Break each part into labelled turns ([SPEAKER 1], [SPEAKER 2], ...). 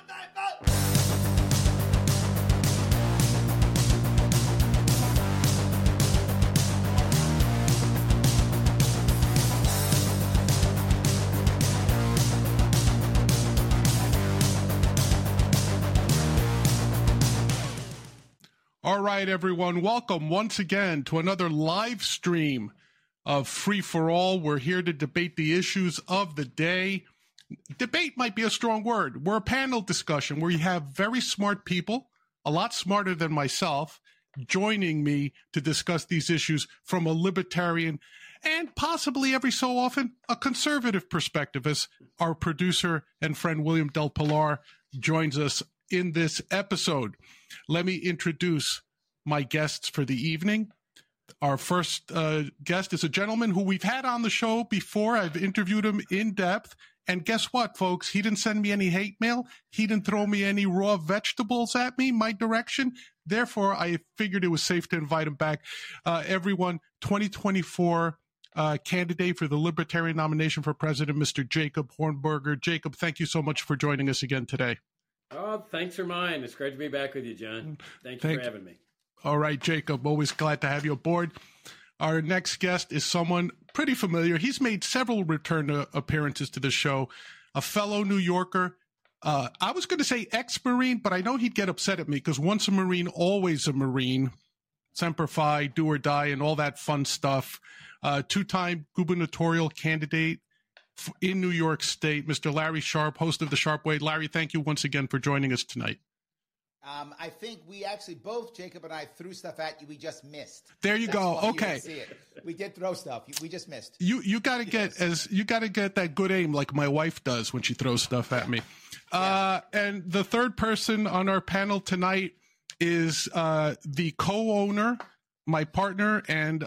[SPEAKER 1] All right, everyone. Welcome once again to another live stream of Free for All. We're here to debate the issues of the day. Debate might be a strong word. We're a panel discussion where you have very smart people, a lot smarter than myself, joining me to discuss these issues from a libertarian and possibly every so often a conservative perspective, as our producer and friend William Del Pilar joins us in this episode. Let me introduce my guests for the evening. Our first guest is a gentleman who we've had on the show before. I've interviewed him in depth. And guess what, folks? He didn't send me any hate mail. He didn't throw me any raw vegetables at me, my direction. Therefore, I figured it was safe to invite him back. Everyone, 2024 candidate for the Libertarian nomination for president, Mr. Jacob Hornberger. Jacob, thank you so much for joining us again today.
[SPEAKER 2] Oh, thanks for mine. It's great to be back with you, John. Thank you for having me.
[SPEAKER 1] All right, Jacob, always glad to have you aboard. Our next guest is someone pretty familiar. He's made several return appearances to the show, a fellow New Yorker. I was going to say ex-Marine, but I know he'd get upset at me because once a Marine, always a Marine. Semper Fi, do or die, and all that fun stuff. Two-time gubernatorial candidate in New York State, Mr. Larry Sharpe, host of The Sharpe Way. Larry, thank you once again for joining us tonight.
[SPEAKER 3] I think we actually both, Jacob and I, threw stuff at you. We just missed.
[SPEAKER 1] There you go. Okay.
[SPEAKER 3] We did throw stuff. We just missed.
[SPEAKER 1] You got to get that good aim like my wife does when she throws stuff at me. Yeah. And the third person on our panel tonight is the co-owner, my partner, and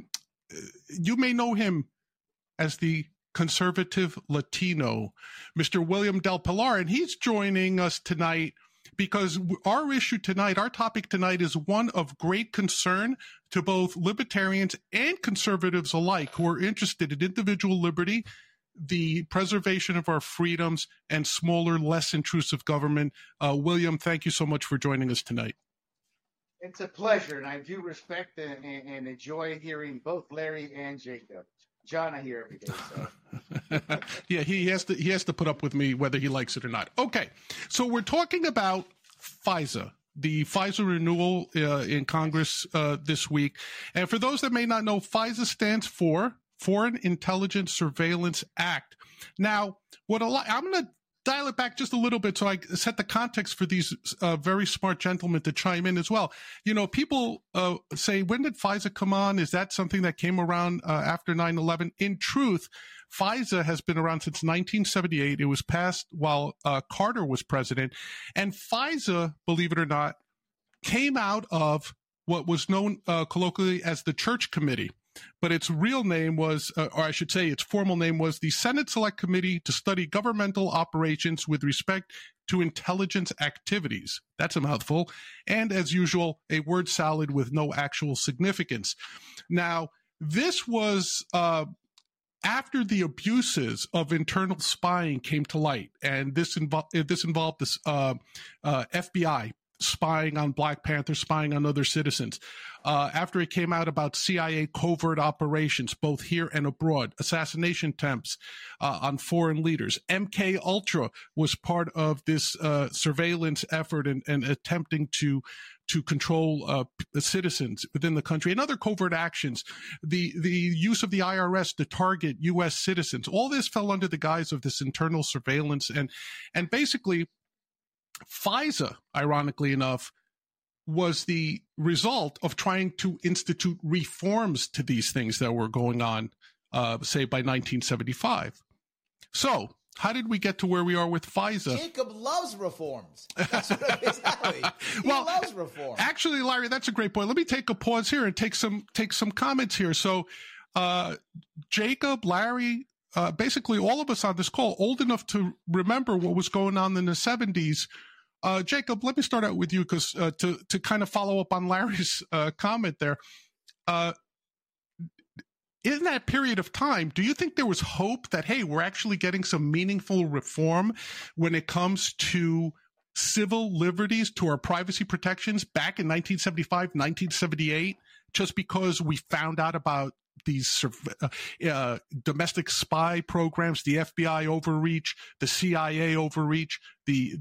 [SPEAKER 1] you may know him as the conservative Latino, Mr. William Del Pilar, and he's joining us tonight because our issue tonight, our topic tonight, is one of great concern to both libertarians and conservatives alike who are interested in individual liberty, the preservation of our freedoms, and smaller, less intrusive government. William, thank you so much for joining us tonight.
[SPEAKER 4] It's a pleasure, and I do respect and enjoy hearing both Larry and Jacob. John, I hear every day. So.
[SPEAKER 1] Yeah, he has to put up with me whether he likes it or not. Okay, so we're talking about FISA, the FISA renewal in Congress this week. And for those that may not know, FISA stands for Foreign Intelligence Surveillance Act. Now, I'm going to dial it back just a little bit so I set the context for these very smart gentlemen to chime in as well. You know, people say, when did FISA come on? Is that something that came around after 9/11? In truth, FISA has been around since 1978. It was passed while Carter was president. And FISA, believe it or not, came out of what was known colloquially as the Church Committee. But its real name was, or I should say its formal name was the Senate Select Committee to Study Governmental Operations with Respect to Intelligence Activities. That's a mouthful. And as usual, a word salad with no actual significance. Now, this was after the abuses of internal spying came to light, and this involved this FBI spying on Black Panther, spying on other citizens. After it came out about CIA covert operations, both here and abroad, assassination attempts on foreign leaders. MK Ultra was part of this surveillance effort and attempting to control citizens within the country, and other covert actions, the use of the IRS to target U.S. citizens. All this fell under the guise of this internal surveillance, and basically FISA, ironically enough, was the result of trying to institute reforms to these things that were going on, say, by 1975. So how did we get to where we are with FISA?
[SPEAKER 3] Jacob loves reforms. That's what it is. He loves reform.
[SPEAKER 1] Actually, Larry, that's a great point. Let me take a pause here and take some comments here. So Jacob, Larry, basically all of us on this call, old enough to remember what was going on in the 70s. Jacob, let me start out with you because to kind of follow up on Larry's comment there. in that period of time, do you think there was hope that, hey, we're actually getting some meaningful reform when it comes to civil liberties, to our privacy protections back in 1975, 1978, just because we found out about these domestic spy programs, the FBI overreach, the CIA overreach, the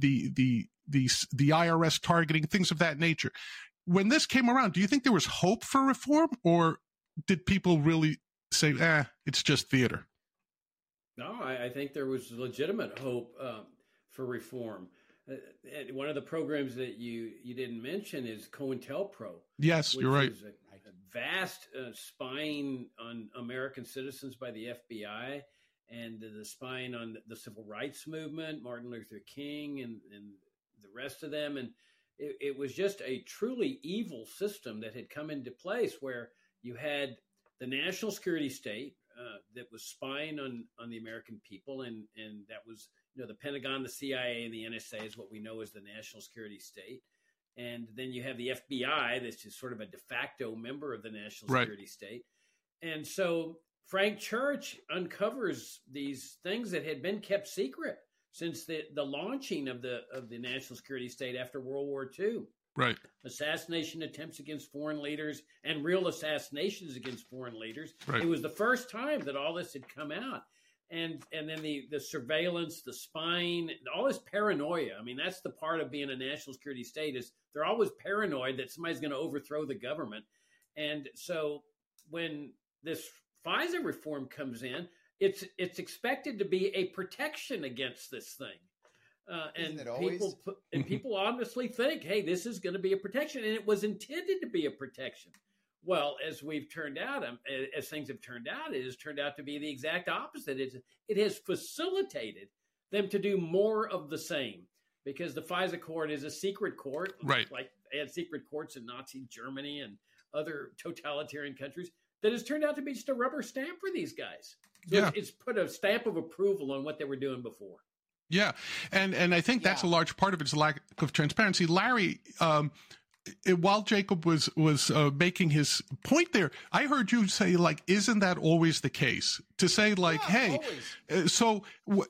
[SPEAKER 1] IRS targeting, things of that nature? When this came around, do you think there was hope for reform, or did people really say, it's just theater?
[SPEAKER 2] No, I think there was legitimate hope for reform. One of the programs that you didn't mention is COINTELPRO.
[SPEAKER 1] Yes, you're right.
[SPEAKER 2] Is a vast spying on American citizens by the FBI, and the spying on the civil rights movement, Martin Luther King and the rest of them. And it was just a truly evil system that had come into place, where you had the national security state that was spying on the American people, and that was, the Pentagon, the CIA, and the NSA is what we know as the national security state. And then you have the FBI, that's just sort of a de facto member of the national security state. And so Frank Church uncovers these things that had been kept secret since the launching of the national security state after World War II.
[SPEAKER 1] Right.
[SPEAKER 2] Assassination attempts against foreign leaders and real assassinations against foreign leaders.
[SPEAKER 1] Right.
[SPEAKER 2] It was the first time that all this had come out. And then the surveillance, the spying, all this paranoia. I mean, that's the part of being a national security state, is they're always paranoid that somebody's going to overthrow the government. And so when this FISA reform comes in, it's expected to be a protection against this thing. People honestly think, hey, this is going to be a protection, and it was intended to be a protection. Well, as things have turned out, it has turned out to be the exact opposite. It has facilitated them to do more of the same, because the FISA court is a secret court,
[SPEAKER 1] right?
[SPEAKER 2] Like they had secret courts in Nazi Germany and other totalitarian countries, that has turned out to be just a rubber stamp for these guys. So it's put a stamp of approval on what they were doing before.
[SPEAKER 1] Yeah. And I think that's a large part of its lack of transparency. Larry, while Jacob was making his point there, I heard you say, like, isn't that always the case? To say, like, hey, so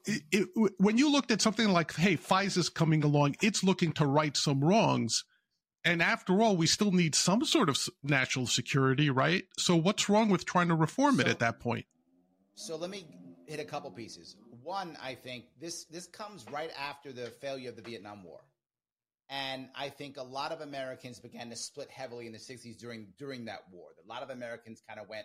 [SPEAKER 1] when you looked at something like, hey, FISA's coming along, it's looking to right some wrongs. And after all, we still need some sort of national security, right? So what's wrong with trying to reform it at that point?
[SPEAKER 3] So let me hit a couple pieces. One, I think this comes right after the failure of the Vietnam War. And I think a lot of Americans began to split heavily in the 60s during that war. A lot of Americans kind of went,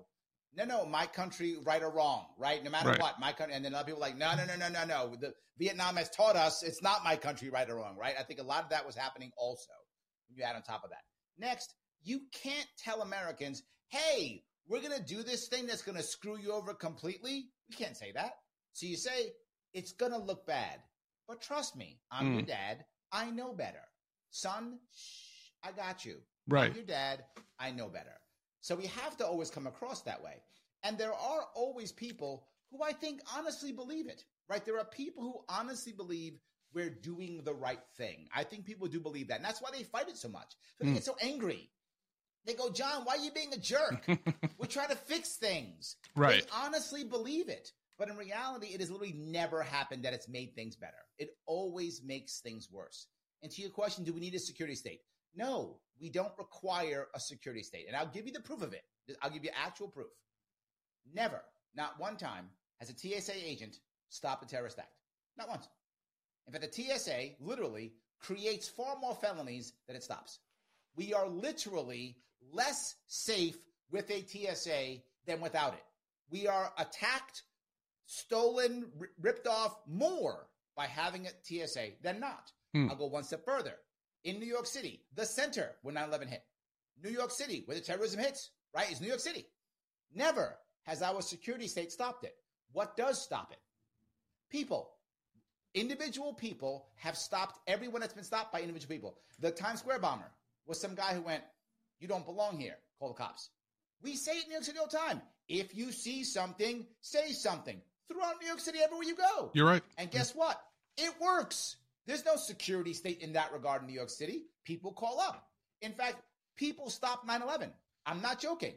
[SPEAKER 3] no, my country, right or wrong, right? No matter what, my country. And then other people were like, no. The Vietnam has taught us it's not my country, right or wrong, right? I think a lot of that was happening also. You add on top of that. Next, you can't tell Americans, hey, we're going to do this thing that's going to screw you over completely. You can't say that. So you say, it's going to look bad. But trust me, I'm your dad. I know better. Son, shh, I got you.
[SPEAKER 1] Right.
[SPEAKER 3] I'm your dad. I know better. So we have to always come across that way. And there are always people who I think honestly believe it, right? There are people who honestly believe we're doing the right thing. I think people do believe that. And that's why they fight it so much. They get so angry. They go, John, why are you being a jerk? We're trying to fix things.
[SPEAKER 1] Right.
[SPEAKER 3] They honestly believe it. But in reality, it has literally never happened that it's made things better. It always makes things worse. And to your question, do we need a security state? No, we don't require a security state. And I'll give you the proof of it. I'll give you actual proof. Never, not one time, has a TSA agent stopped a terrorist act. Not once. In fact, the TSA literally creates far more felonies than it stops. We are literally less safe with a TSA than without it. We are attacked, stolen, ripped off more by having a TSA than not. I'll go one step further. In New York City, the center where 9/11 hit. New York City, where the terrorism hits, right, is New York City. Never has our security state stopped it. What does stop it? People. Individual people have stopped everyone that's been stopped by individual people. The Times Square bomber was some guy who went, you don't belong here, call the cops. We say it in New York City all the time. If you see something, say something. Throughout New York City, everywhere you go.
[SPEAKER 1] You're right.
[SPEAKER 3] And guess what? It works. There's no security state in that regard in New York City. People call up. In fact, people stopped 9/11. I'm not joking.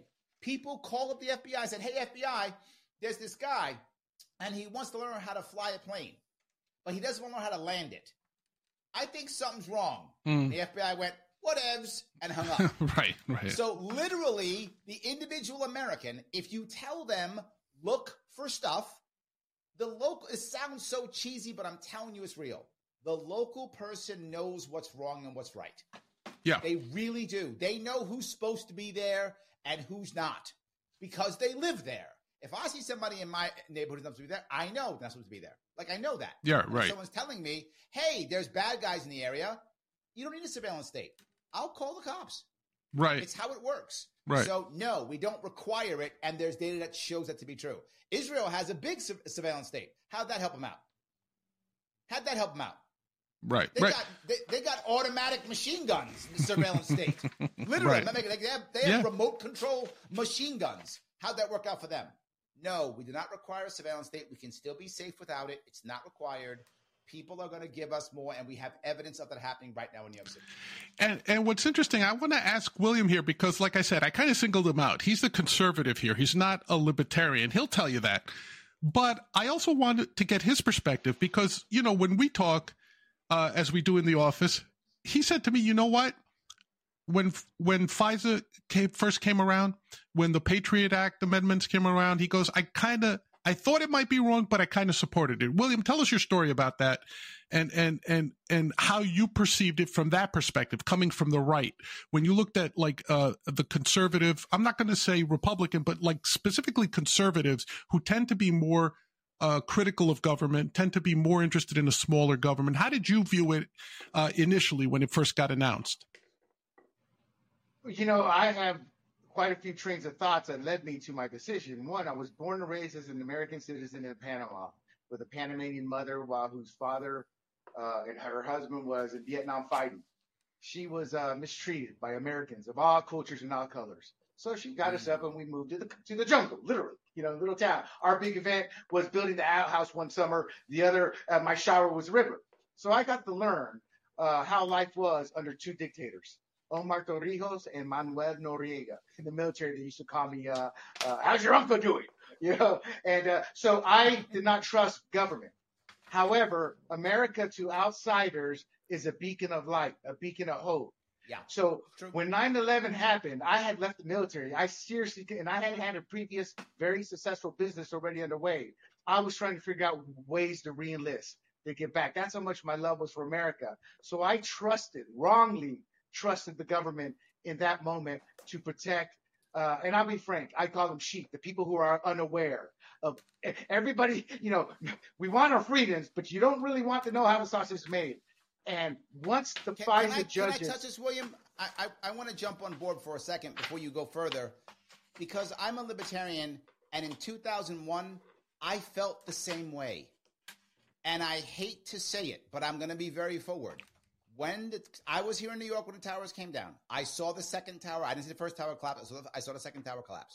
[SPEAKER 3] People call up the FBI and said, hey, FBI, there's this guy, and he wants to learn how to fly a plane, but he doesn't want to learn how to land it. I think something's wrong. The FBI went, whatevs, and hung up.
[SPEAKER 1] Right.
[SPEAKER 3] So literally, the individual American, if you tell them, look for stuff, it sounds so cheesy, but I'm telling you it's real. The local person knows what's wrong and what's right.
[SPEAKER 1] Yeah.
[SPEAKER 3] They really do. They know who's supposed to be there and who's not because they live there. If I see somebody in my neighborhood who's not supposed to be there, I know they're not supposed to be there. Like, I know that.
[SPEAKER 1] Yeah, right.
[SPEAKER 3] If someone's telling me, hey, there's bad guys in the area, you don't need a surveillance state. I'll call the cops.
[SPEAKER 1] Right.
[SPEAKER 3] It's how it works.
[SPEAKER 1] Right.
[SPEAKER 3] So, no, we don't require it, and there's data that shows that to be true. Israel has a big surveillance state. How'd that help them out?
[SPEAKER 1] Right.
[SPEAKER 3] They got automatic machine guns in the surveillance state. Literally.
[SPEAKER 1] Right.
[SPEAKER 3] They have remote control machine guns. How'd that work out for them? No, we do not require a surveillance state. We can still be safe without it. It's not required. People are going to give us more, and we have evidence of that happening right now in New York City.
[SPEAKER 1] And what's interesting, I want to ask William here because, like I said, I kind of singled him out. He's the conservative here. He's not a libertarian. He'll tell you that. But I also wanted to get his perspective because, you know, when we talk, as we do in the office, he said to me, you know what? When FISA first came around, when the Patriot Act amendments came around, he goes, I thought it might be wrong, but I kind of supported it. William, tell us your story about that and how you perceived it from that perspective, coming from the right. When you looked at like the conservative, I'm not going to say Republican, but like specifically conservatives who tend to be more critical of government, tend to be more interested in a smaller government. How did you view it initially when it first got announced?
[SPEAKER 4] You know, I have quite a few trains of thoughts that led me to my decision. One, I was born and raised as an American citizen in Panama with a Panamanian mother whose father and her husband was in Vietnam fighting. She was mistreated by Americans of all cultures and all colors. So she got us up and we moved to the jungle, literally, you know, little town. Our big event was building the outhouse one summer. The other, my shower was the river. So I got to learn how life was under two dictators. Omar Torrijos and Manuel Noriega. In the military, they used to call me, how's your uncle doing? You know, and so I did not trust government. However, America to outsiders is a beacon of light, a beacon of hope.
[SPEAKER 3] Yeah.
[SPEAKER 4] So when 9/11 happened, I had left the military. I had a previous very successful business already underway. I was trying to figure out ways to re-enlist, to get back. That's how much my love was for America. So I wrongly trusted the government in that moment to protect, and I'll be frank, I call them sheep, the people who are unaware of everybody. You know, we want our freedoms, but you don't really want to know how the sausage is made. And once the FISA judges...
[SPEAKER 3] Can I touch this, William? I want to jump on board for a second before you go further, because I'm a libertarian, and in 2001, I felt the same way. And I hate to say it, but I'm going to be very forward. I was here in New York when the towers came down. I saw the second tower. I didn't see the first tower collapse. I saw the second tower collapse.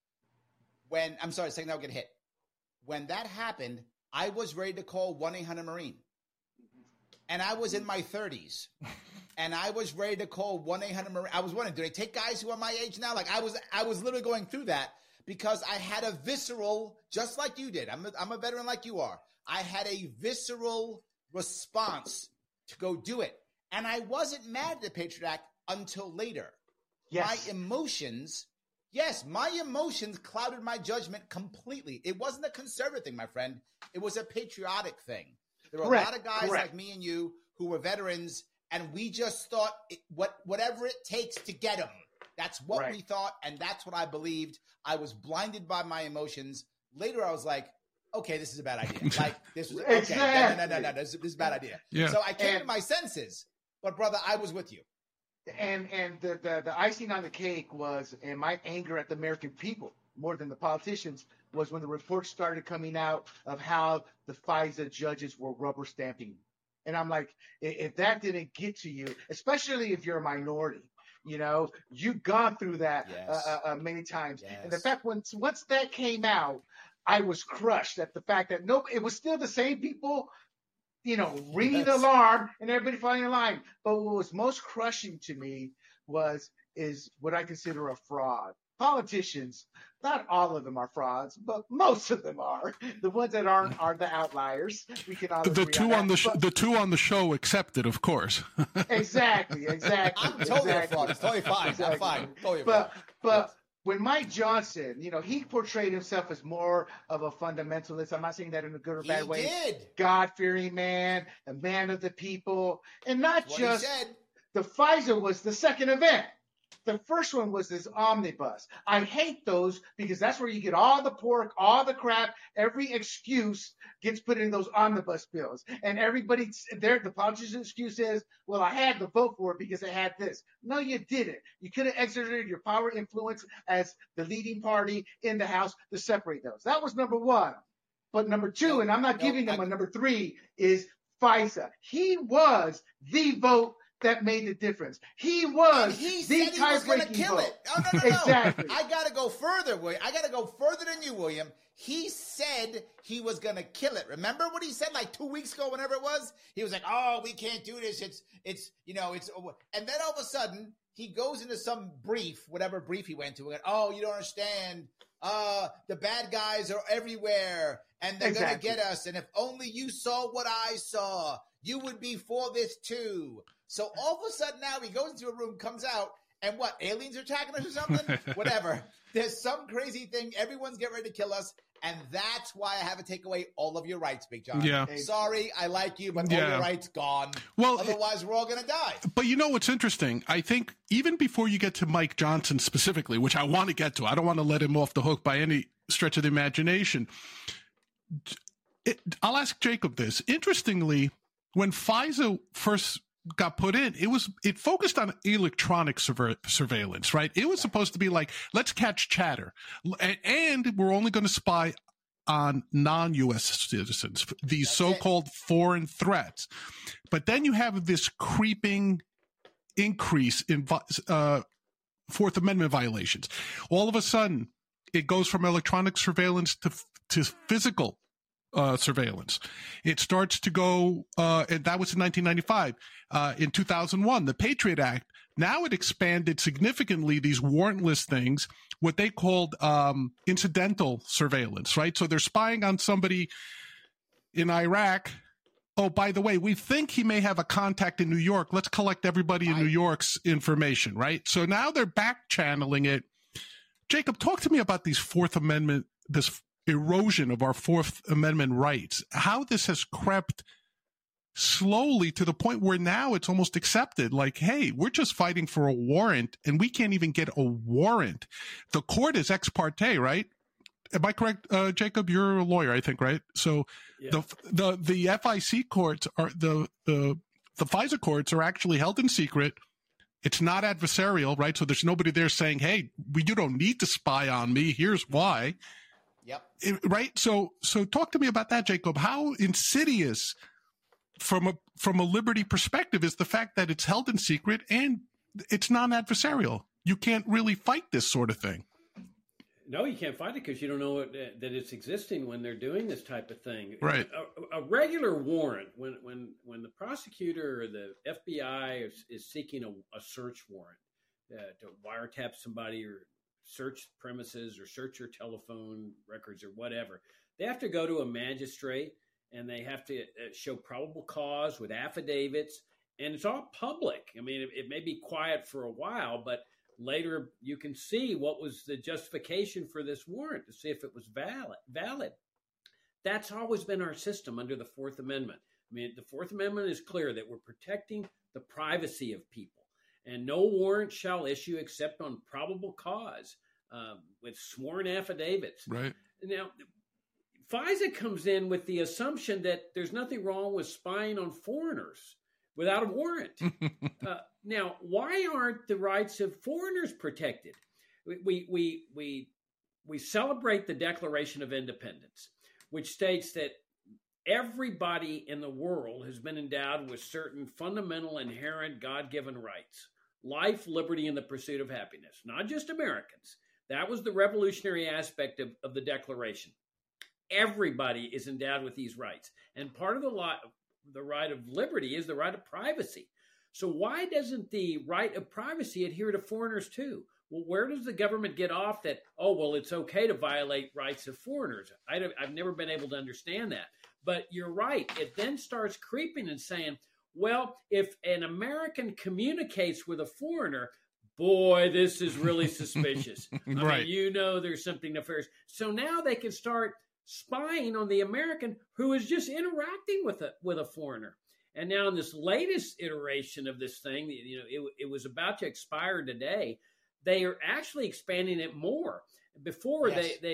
[SPEAKER 3] Second tower get hit. When that happened, I was ready to call 1-800-MARINE. And I was in my 30s. And I was ready to call 1-800-MARINE. I was wondering, do they take guys who are my age now? Like I was literally going through that because I had a visceral, just like you did. I'm a veteran like you are. I had a visceral response to go do it. And I wasn't mad at the Patriot Act until later.
[SPEAKER 4] Yes.
[SPEAKER 3] My emotions clouded my judgment completely. It wasn't a conservative thing, my friend. It was a patriotic thing. There were a lot of guys like me and you who were veterans, and we just thought whatever it takes to get them. That's what we thought, and that's what I believed. I was blinded by my emotions. Later, I was like, okay, this is a bad idea. Like, this was, okay,
[SPEAKER 4] exactly.
[SPEAKER 3] no, this is a bad idea.
[SPEAKER 1] Yeah.
[SPEAKER 3] So I came to my senses, but brother, I was with you.
[SPEAKER 4] And the icing on the cake was, and my anger at the American people, more than the politicians, was when the reports started coming out of how the FISA judges were rubber stamping. And I'm like, if that didn't get to you, especially if you're a minority, you know, you've gone through that many times.
[SPEAKER 3] Yes.
[SPEAKER 4] And the fact, once that came out, I was crushed at the fact that it was still the same people, you know, ringing the alarm and everybody falling in line. But what was most crushing to me is what I consider a fraud. politicians, not all of them are frauds, but most of them are. The ones that aren't are the outliers. We can all
[SPEAKER 1] The
[SPEAKER 4] agree
[SPEAKER 1] two
[SPEAKER 4] on
[SPEAKER 1] on
[SPEAKER 4] that.
[SPEAKER 1] the two on the show accepted, of course.
[SPEAKER 4] Exactly.
[SPEAKER 3] I'm totally a fraud. It's totally fine.
[SPEAKER 4] Exactly.
[SPEAKER 3] I'm fine. Totally
[SPEAKER 4] But
[SPEAKER 3] yes.
[SPEAKER 4] when Mike Johnson, he portrayed himself as more of a fundamentalist. I'm not saying that in a good or bad way.
[SPEAKER 3] Did.
[SPEAKER 4] God-fearing man, a man of the people, and not
[SPEAKER 3] What
[SPEAKER 4] just
[SPEAKER 3] he said.
[SPEAKER 4] the FISA was the second event. The first one was this omnibus. I hate those because that's where you get all the pork, all the crap, every excuse gets put in those omnibus bills. And everybody there, the politician's excuse is, well, I had to vote for it because it had this. No, you didn't. You could have exerted your power influence as the leading party in the House to separate those. That was number one. But number two, and I'm not giving them a number three, is FISA. He was the vote that made the difference. He was
[SPEAKER 3] he
[SPEAKER 4] the
[SPEAKER 3] said he was going to
[SPEAKER 4] tie-breaking
[SPEAKER 3] kill
[SPEAKER 4] vote.
[SPEAKER 3] it. Oh, no.
[SPEAKER 4] Exactly.
[SPEAKER 3] I got to go further, William. I got to go further than you, William. He said he was going to kill it. Remember what he said like 2 weeks ago, whenever it was? He was like, oh, we can't do this. It's and then all of a sudden he goes into some brief, whatever brief he went to, and oh, you don't understand. The bad guys are everywhere and they're going to get us. And if only you saw what I saw, you would be for this too. So all of a sudden now he goes into a room, comes out, and what, aliens are attacking us or something? Whatever. There's some crazy thing. Everyone's getting ready to kill us. And that's why I have to take away all of your rights, Big John.
[SPEAKER 1] Yeah.
[SPEAKER 3] Sorry, I like you, but all your rights gone.
[SPEAKER 1] Well,
[SPEAKER 3] otherwise we're all going to die.
[SPEAKER 1] But you know what's interesting? I think even before you get to Mike Johnson specifically, which I want to get to, I don't want to let him off the hook by any stretch of the imagination. I'll ask Jacob this. Interestingly, when FISA first got put in, it focused on electronic surveillance, right? It was supposed to be like, let's catch chatter, and we're only going to spy on non-U.S. citizens, these so-called foreign threats. But then you have this creeping increase in Fourth Amendment violations. All of a sudden, it goes from electronic surveillance to physical surveillance. It starts to go, and that was in 1995. In 2001, the Patriot Act, now it expanded significantly these warrantless things, what they called incidental surveillance, right? So they're spying on somebody in Iraq. Oh, by the way, we think he may have a contact in New York. Let's collect everybody in New York's information, right? So now they're back channeling it. Jacob, talk to me about these Fourth Amendment, this erosion of our Fourth Amendment rights, how this has crept slowly to the point where now it's almost accepted. Like, hey, we're just fighting for a warrant and we can't even get a warrant. The court is ex parte, right? Am I correct, Jacob? You're a lawyer, I think, right? So yeah. the FIC courts are the FISA courts are actually held in secret. It's not adversarial, right? So there's nobody there saying, hey, you don't need to spy on me. Here's why.
[SPEAKER 3] Yep.
[SPEAKER 1] Right. So talk to me about that, Jacob. How insidious from a liberty perspective is the fact that it's held in secret and it's non-adversarial. You can't really fight this sort of thing.
[SPEAKER 2] No, you can't fight it because you don't know that it's existing when they're doing this type of thing.
[SPEAKER 1] Right.
[SPEAKER 2] A regular warrant, when the prosecutor or the FBI is seeking a search warrant to wiretap somebody or search premises or search your telephone records or whatever, they have to go to a magistrate and they have to show probable cause with affidavits, and it's all public. I mean, it may be quiet for a while, but later you can see what was the justification for this warrant to see if it was valid. That's always been our system under the Fourth Amendment. I mean, the Fourth Amendment is clear that we're protecting the privacy of people, and no warrant shall issue except on probable cause with sworn affidavits.
[SPEAKER 1] Right.
[SPEAKER 2] Now, FISA comes in with the assumption that there's nothing wrong with spying on foreigners without a warrant. Now, why aren't the rights of foreigners protected? We celebrate the Declaration of Independence, which states that everybody in the world has been endowed with certain fundamental, inherent, God-given rights: life, liberty, and the pursuit of happiness. Not just Americans. That was the revolutionary aspect of the Declaration. Everybody is endowed with these rights. And part of the right of liberty is the right of privacy. So why doesn't the right of privacy adhere to foreigners too? Well, where does the government get off that, oh, well, it's okay to violate rights of foreigners? I've never been able to understand that. But you're right. It then starts creeping and saying, well, if an American communicates with a foreigner, boy, this is really suspicious. I mean, there's something nefarious. So now they can start spying on the American who is just interacting with a foreigner. And now in this latest iteration of this thing, it was about to expire today. They are actually expanding it more. Before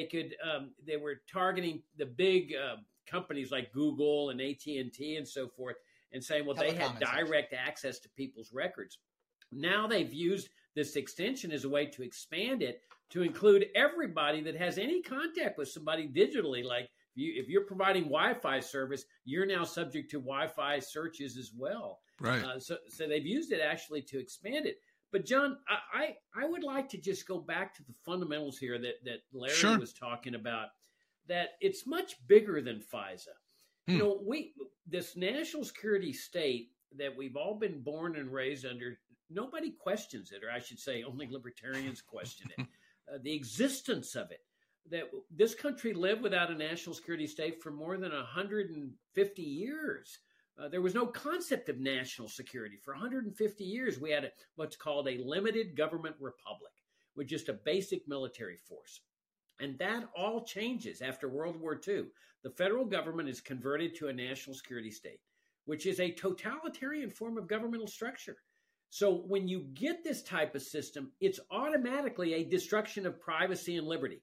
[SPEAKER 2] they were targeting the big companies like Google and AT&T and so forth, and saying, well, they had direct access to people's records. Now they've used this extension as a way to expand it to include everybody that has any contact with somebody digitally. Like if you're providing Wi-Fi service, you're now subject to Wi-Fi searches as well.
[SPEAKER 1] Right.
[SPEAKER 2] So they've used it actually to expand it. But John, I would like to just go back to the fundamentals here that Larry was talking about, that it's much bigger than FISA. This national security state that we've all been born and raised under, nobody questions it, or I should say only libertarians question it. The existence of it, that this country lived without a national security state for more than 150 years. There was no concept of national security. For 150 years, we had what's called a limited government republic with just a basic military force. And that all changes after World War II. The federal government is converted to a national security state, which is a totalitarian form of governmental structure. So when you get this type of system, it's automatically a destruction of privacy and liberty.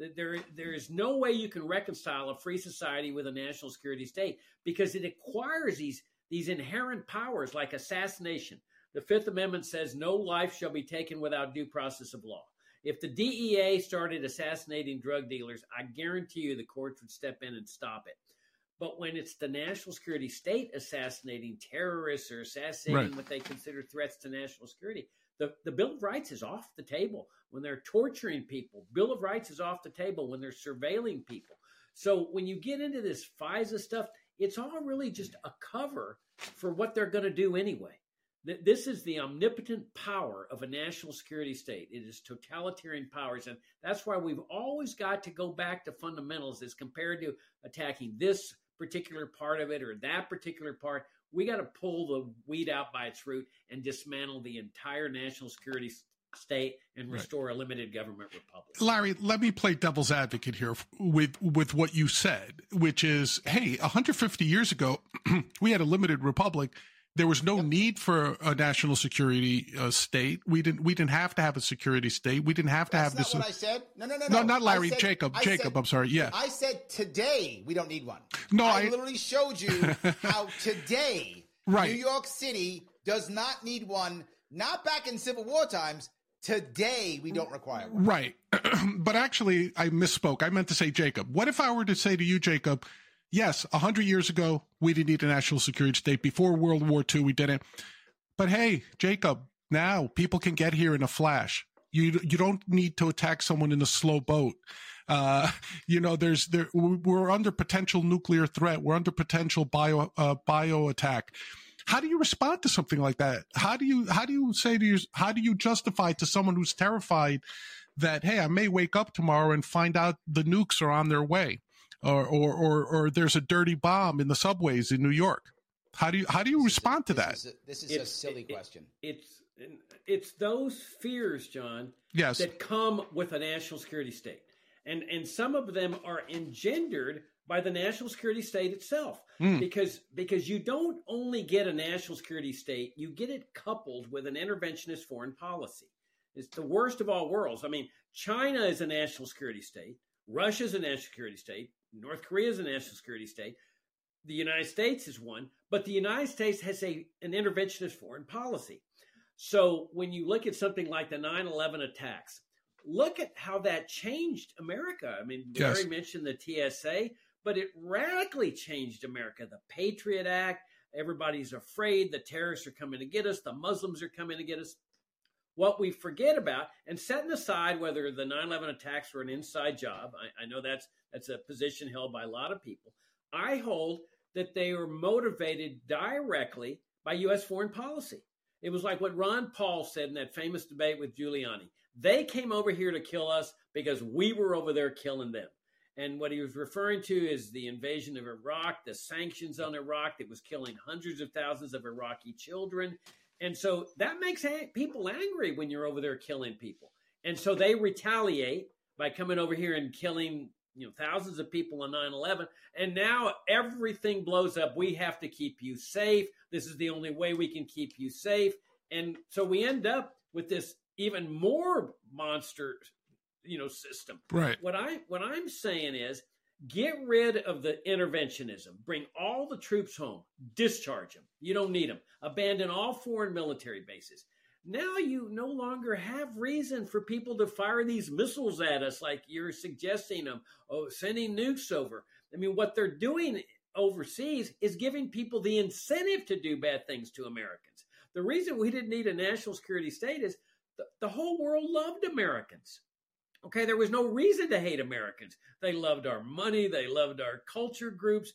[SPEAKER 2] There is no way you can reconcile a free society with a national security state, because it acquires these inherent powers like assassination. The Fifth Amendment says no life shall be taken without due process of law. If the DEA started assassinating drug dealers, I guarantee you the courts would step in and stop it. But when it's the national security state assassinating terrorists or assassinating what they consider threats to national security, the Bill of Rights is off the table. When they're torturing people, Bill of Rights is off the table when they're surveilling people. So when you get into this FISA stuff, it's all really just a cover for what they're going to do anyway. This is the omnipotent power of a national security state. It is totalitarian powers. And that's why we've always got to go back to fundamentals as compared to attacking this particular part of it or that particular part. We got to pull the weed out by its root and dismantle the entire national security state and restore a limited government republic.
[SPEAKER 1] Larry, let me play devil's advocate here with what you said, which is, hey, 150 years ago, we had a limited republic. There was no need for a national security state. We didn't have to have a security state. We didn't have to have this.
[SPEAKER 3] That's not what I said. No.
[SPEAKER 1] No, not Larry. Jacob. I'm sorry. Yeah.
[SPEAKER 3] I said today we don't need one.
[SPEAKER 1] No,
[SPEAKER 3] I literally showed you how today New York City does not need one. Not back in Civil War times. Today we don't require one.
[SPEAKER 1] Right. But actually, I misspoke. I meant to say Jacob. What if I were to say to you, Jacob, yes, 100 years ago, we didn't need a national security state. Before World War II, we didn't. But hey, Jacob, now people can get here in a flash. You don't need to attack someone in a slow boat. We're under potential nuclear threat. We're under potential bio attack. How do you respond to something like that? How do you justify to someone who's terrified that, hey, I may wake up tomorrow and find out the nukes are on their way? Or there's a dirty bomb in the subways in New York. How do you respond to that?
[SPEAKER 3] This is a silly question.
[SPEAKER 2] It's those fears, John, that come with a national security state. And some of them are engendered by the national security state itself. Because you don't only get a national security state, you get it coupled with an interventionist foreign policy. It's the worst of all worlds. I mean, China is a national security state. Russia is a national security state. North Korea is a national security state. The United States is one, but the United States has an interventionist foreign policy. So when you look at something like the 9/11 attacks, look at how that changed America. I mean, Larry mentioned the TSA, but it radically changed America. The Patriot Act, everybody's afraid the terrorists are coming to get us. The Muslims are coming to get us. What we forget about, and setting aside whether the 9/11 attacks were an inside job, I know that's a position held by a lot of people. I hold that they were motivated directly by U.S. foreign policy. It was like what Ron Paul said in that famous debate with Giuliani. They came over here to kill us because we were over there killing them. And what he was referring to is the invasion of Iraq, the sanctions on Iraq that was killing hundreds of thousands of Iraqi children. And so that makes people angry when you're over there killing people. And so they retaliate by coming over here and killing thousands of people on 9/11. And now everything blows up. We have to keep you safe. This is the only way we can keep you safe. And so we end up with this even more monster system.
[SPEAKER 1] Right.
[SPEAKER 2] What I'm saying is get rid of the interventionism. Bring all the troops home. Discharge them. You don't need them. Abandon all foreign military bases. Now you no longer have reason for people to fire these missiles at us like you're suggesting them, sending nukes over. I mean, what they're doing overseas is giving people the incentive to do bad things to Americans. The reason we didn't need a national security state is the whole world loved Americans. Okay, there was no reason to hate Americans. They loved our money. They loved our culture groups.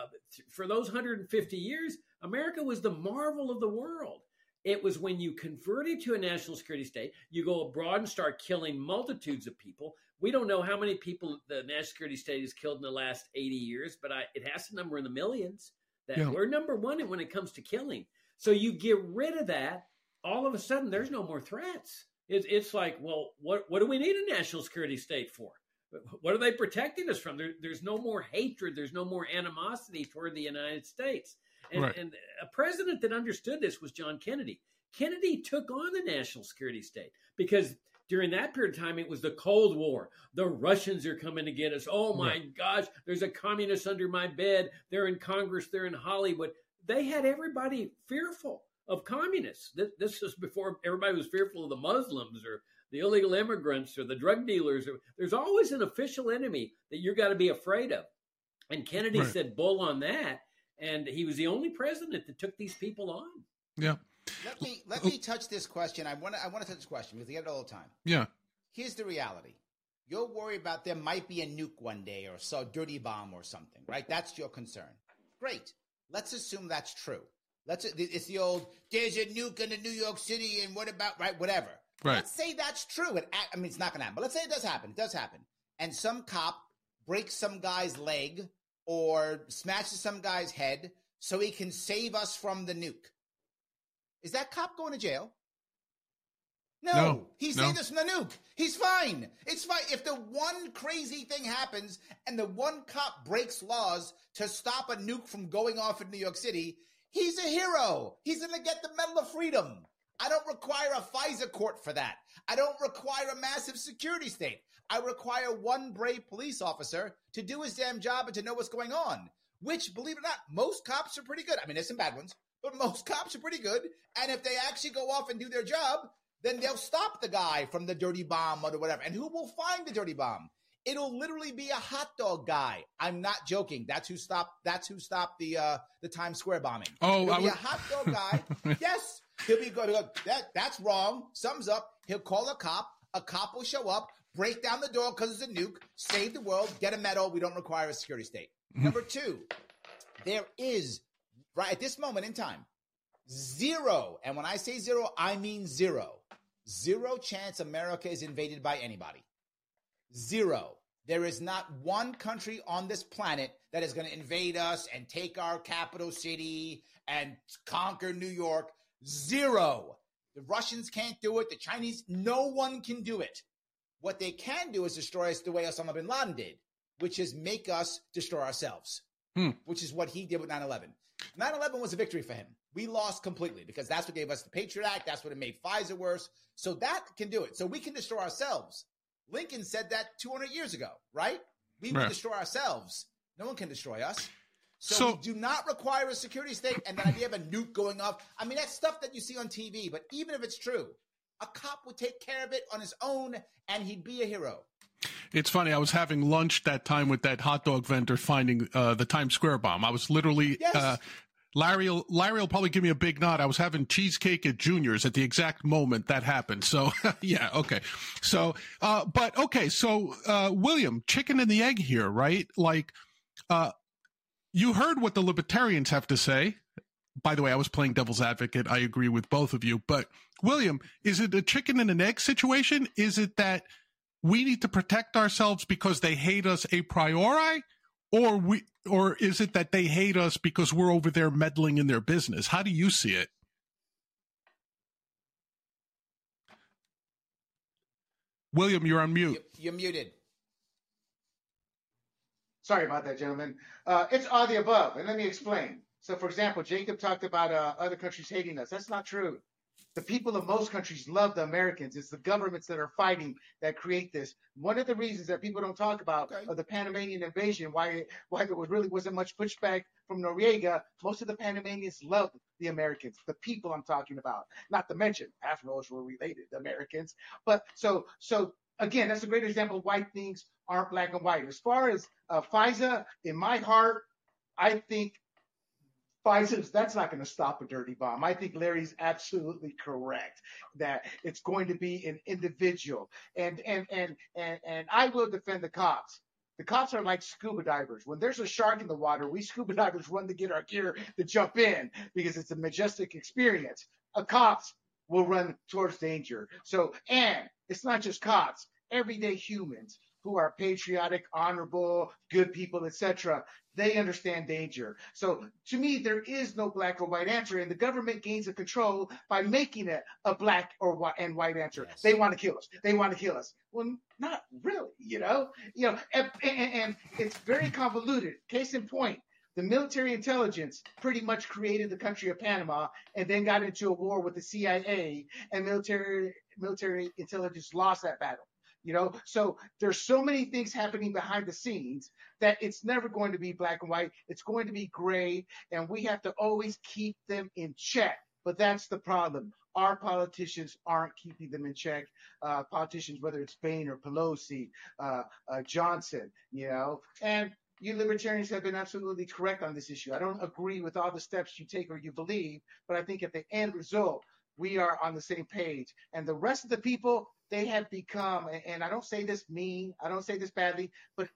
[SPEAKER 2] For those 150 years, America was the marvel of the world. It was when you converted to a national security state, you go abroad and start killing multitudes of people. We don't know how many people the national security state has killed in the last 80 years, but it has to number in the millions. We're number one when it comes to killing. So you get rid of that, all of a sudden there's no more threats. It's like, well, what do we need a national security state for? What are they protecting us from? There's no more hatred. There's no more animosity toward the United States. And a president that understood this was John Kennedy. Kennedy took on the national security state because during that period of time, it was the Cold War. The Russians are coming to get us. Oh, my gosh, there's a communist under my bed. They're in Congress. They're in Hollywood. They had everybody fearful of communists. This was before everybody was fearful of the Muslims or the illegal immigrants or the drug dealers. There's always an official enemy that you've got to be afraid of. And Kennedy said bull on that. And he was the only president that took these people on.
[SPEAKER 1] Yeah.
[SPEAKER 3] Let me touch this question. I want to touch this question because we get it all the time.
[SPEAKER 1] Yeah.
[SPEAKER 3] Here's the reality. You're worried about there might be a nuke one day or a dirty bomb or something, right? That's your concern. Great. Let's assume that's true. It's the old, there's a nuke in New York City and what about, right, whatever.
[SPEAKER 1] Right.
[SPEAKER 3] Let's say that's true. It's not going to happen, but let's say it does happen. It does happen. And some cop breaks some guy's leg or smashes some guy's head so he can save us from the nuke. Is that cop going to jail? No. He saved us from the nuke. He's fine. It's fine. If the one crazy thing happens and the one cop breaks laws to stop a nuke from going off in New York City, he's a hero. He's going to get the Medal of Freedom. I don't require a FISA court for that. I don't require a massive security state. I require one brave police officer to do his damn job and to know what's going on, which, believe it or not, most cops are pretty good. I mean, there's some bad ones, but most cops are pretty good. And if they actually go off and do their job, then they'll stop the guy from the dirty bomb or whatever. And who will find the dirty bomb? It'll literally be a hot dog guy. I'm not joking. That's who stopped the Times Square bombing.
[SPEAKER 1] Oh,
[SPEAKER 3] it'll be a hot dog guy. Yes. He'll be going, that's wrong. Sums up. He'll call a cop. A cop will show up, break down the door because it's a nuke, save the world, get a medal. We don't require a security state. Number two, there is, right at this moment in time, zero, and when I say zero, I mean zero chance America is invaded by anybody. Zero. There is not one country on this planet that is going to invade us and take our capital city and conquer New York. Zero. The Russians can't do it. The Chinese, no one can do it. What they can do is destroy us the way Osama bin Laden did, which is make us destroy ourselves, which is what he did with 9/11. 9/11 was a victory for him. We lost completely because that's what gave us the Patriot Act. That's what made FISA worse. So that can do it. So we can destroy ourselves. Lincoln said that 200 years ago, right? We will destroy ourselves. No one can destroy us. So we do not require a security state and the idea of a nuke going off. I mean, that's stuff that you see on TV. But even if it's true, a cop would take care of it on his own and he'd be a hero.
[SPEAKER 1] It's funny. I was having lunch that time with that hot dog vendor finding the Times Square bomb. I was literally Larry will probably give me a big nod. I was having cheesecake at Junior's at the exact moment that happened. So, yeah, okay. So, William, chicken and the egg here, right? Like, you heard what the libertarians have to say. by the way, I was playing devil's advocate. I agree with both of you. But, William, is it a chicken and an egg situation? Is it that we need to protect ourselves because they hate us a priori? Or is it that they hate us because we're over there meddling in their business? How do you see it? William, you're on mute.
[SPEAKER 3] You're muted.
[SPEAKER 4] Sorry about that, gentlemen. It's all the above, and let me explain. So, for example, Jacob talked about other countries hating us. That's not true. The people of most countries love the Americans. It's the governments that are fighting that create this. One of the reasons that people don't talk about are the Panamanian invasion, why there wasn't much pushback from Noriega. Most of the Panamanians loved the Americans, the people I'm talking about, not to mention Afros were related to Americans. But so again, that's a great example of why things aren't black and white. As far as FISA, in my heart, I think FISA, that's not going to stop a dirty bomb. I think Larry's absolutely correct that it's going to be an individual. And I will defend the cops. The cops are like scuba divers. When there's a shark in the water, we scuba divers run to get our gear to jump in because it's a majestic experience. Cops will run towards danger. So, and it's not just cops, everyday humans who are patriotic, honorable, good people, etc. They understand danger. So to me, there is no black or white answer, and the government gains a control by making it a black or white answer. Yes. They want to kill us. They want to kill us. Well, not really, and it's very convoluted. Case in point, the military intelligence pretty much created the country of Panama and then got into a war with the CIA, and military intelligence lost that battle. So there's so many things happening behind the scenes that it's never going to be black and white. It's going to be gray, and we have to always keep them in check. But that's the problem. Our politicians aren't keeping them in check. Politicians, whether it's Boehner, Pelosi, Johnson, and you libertarians have been absolutely correct on this issue. I don't agree with all the steps you take or you believe, but I think at the end result, we are on the same page. And the rest of the people, they have become, and I don't say this mean, I don't say this badly, but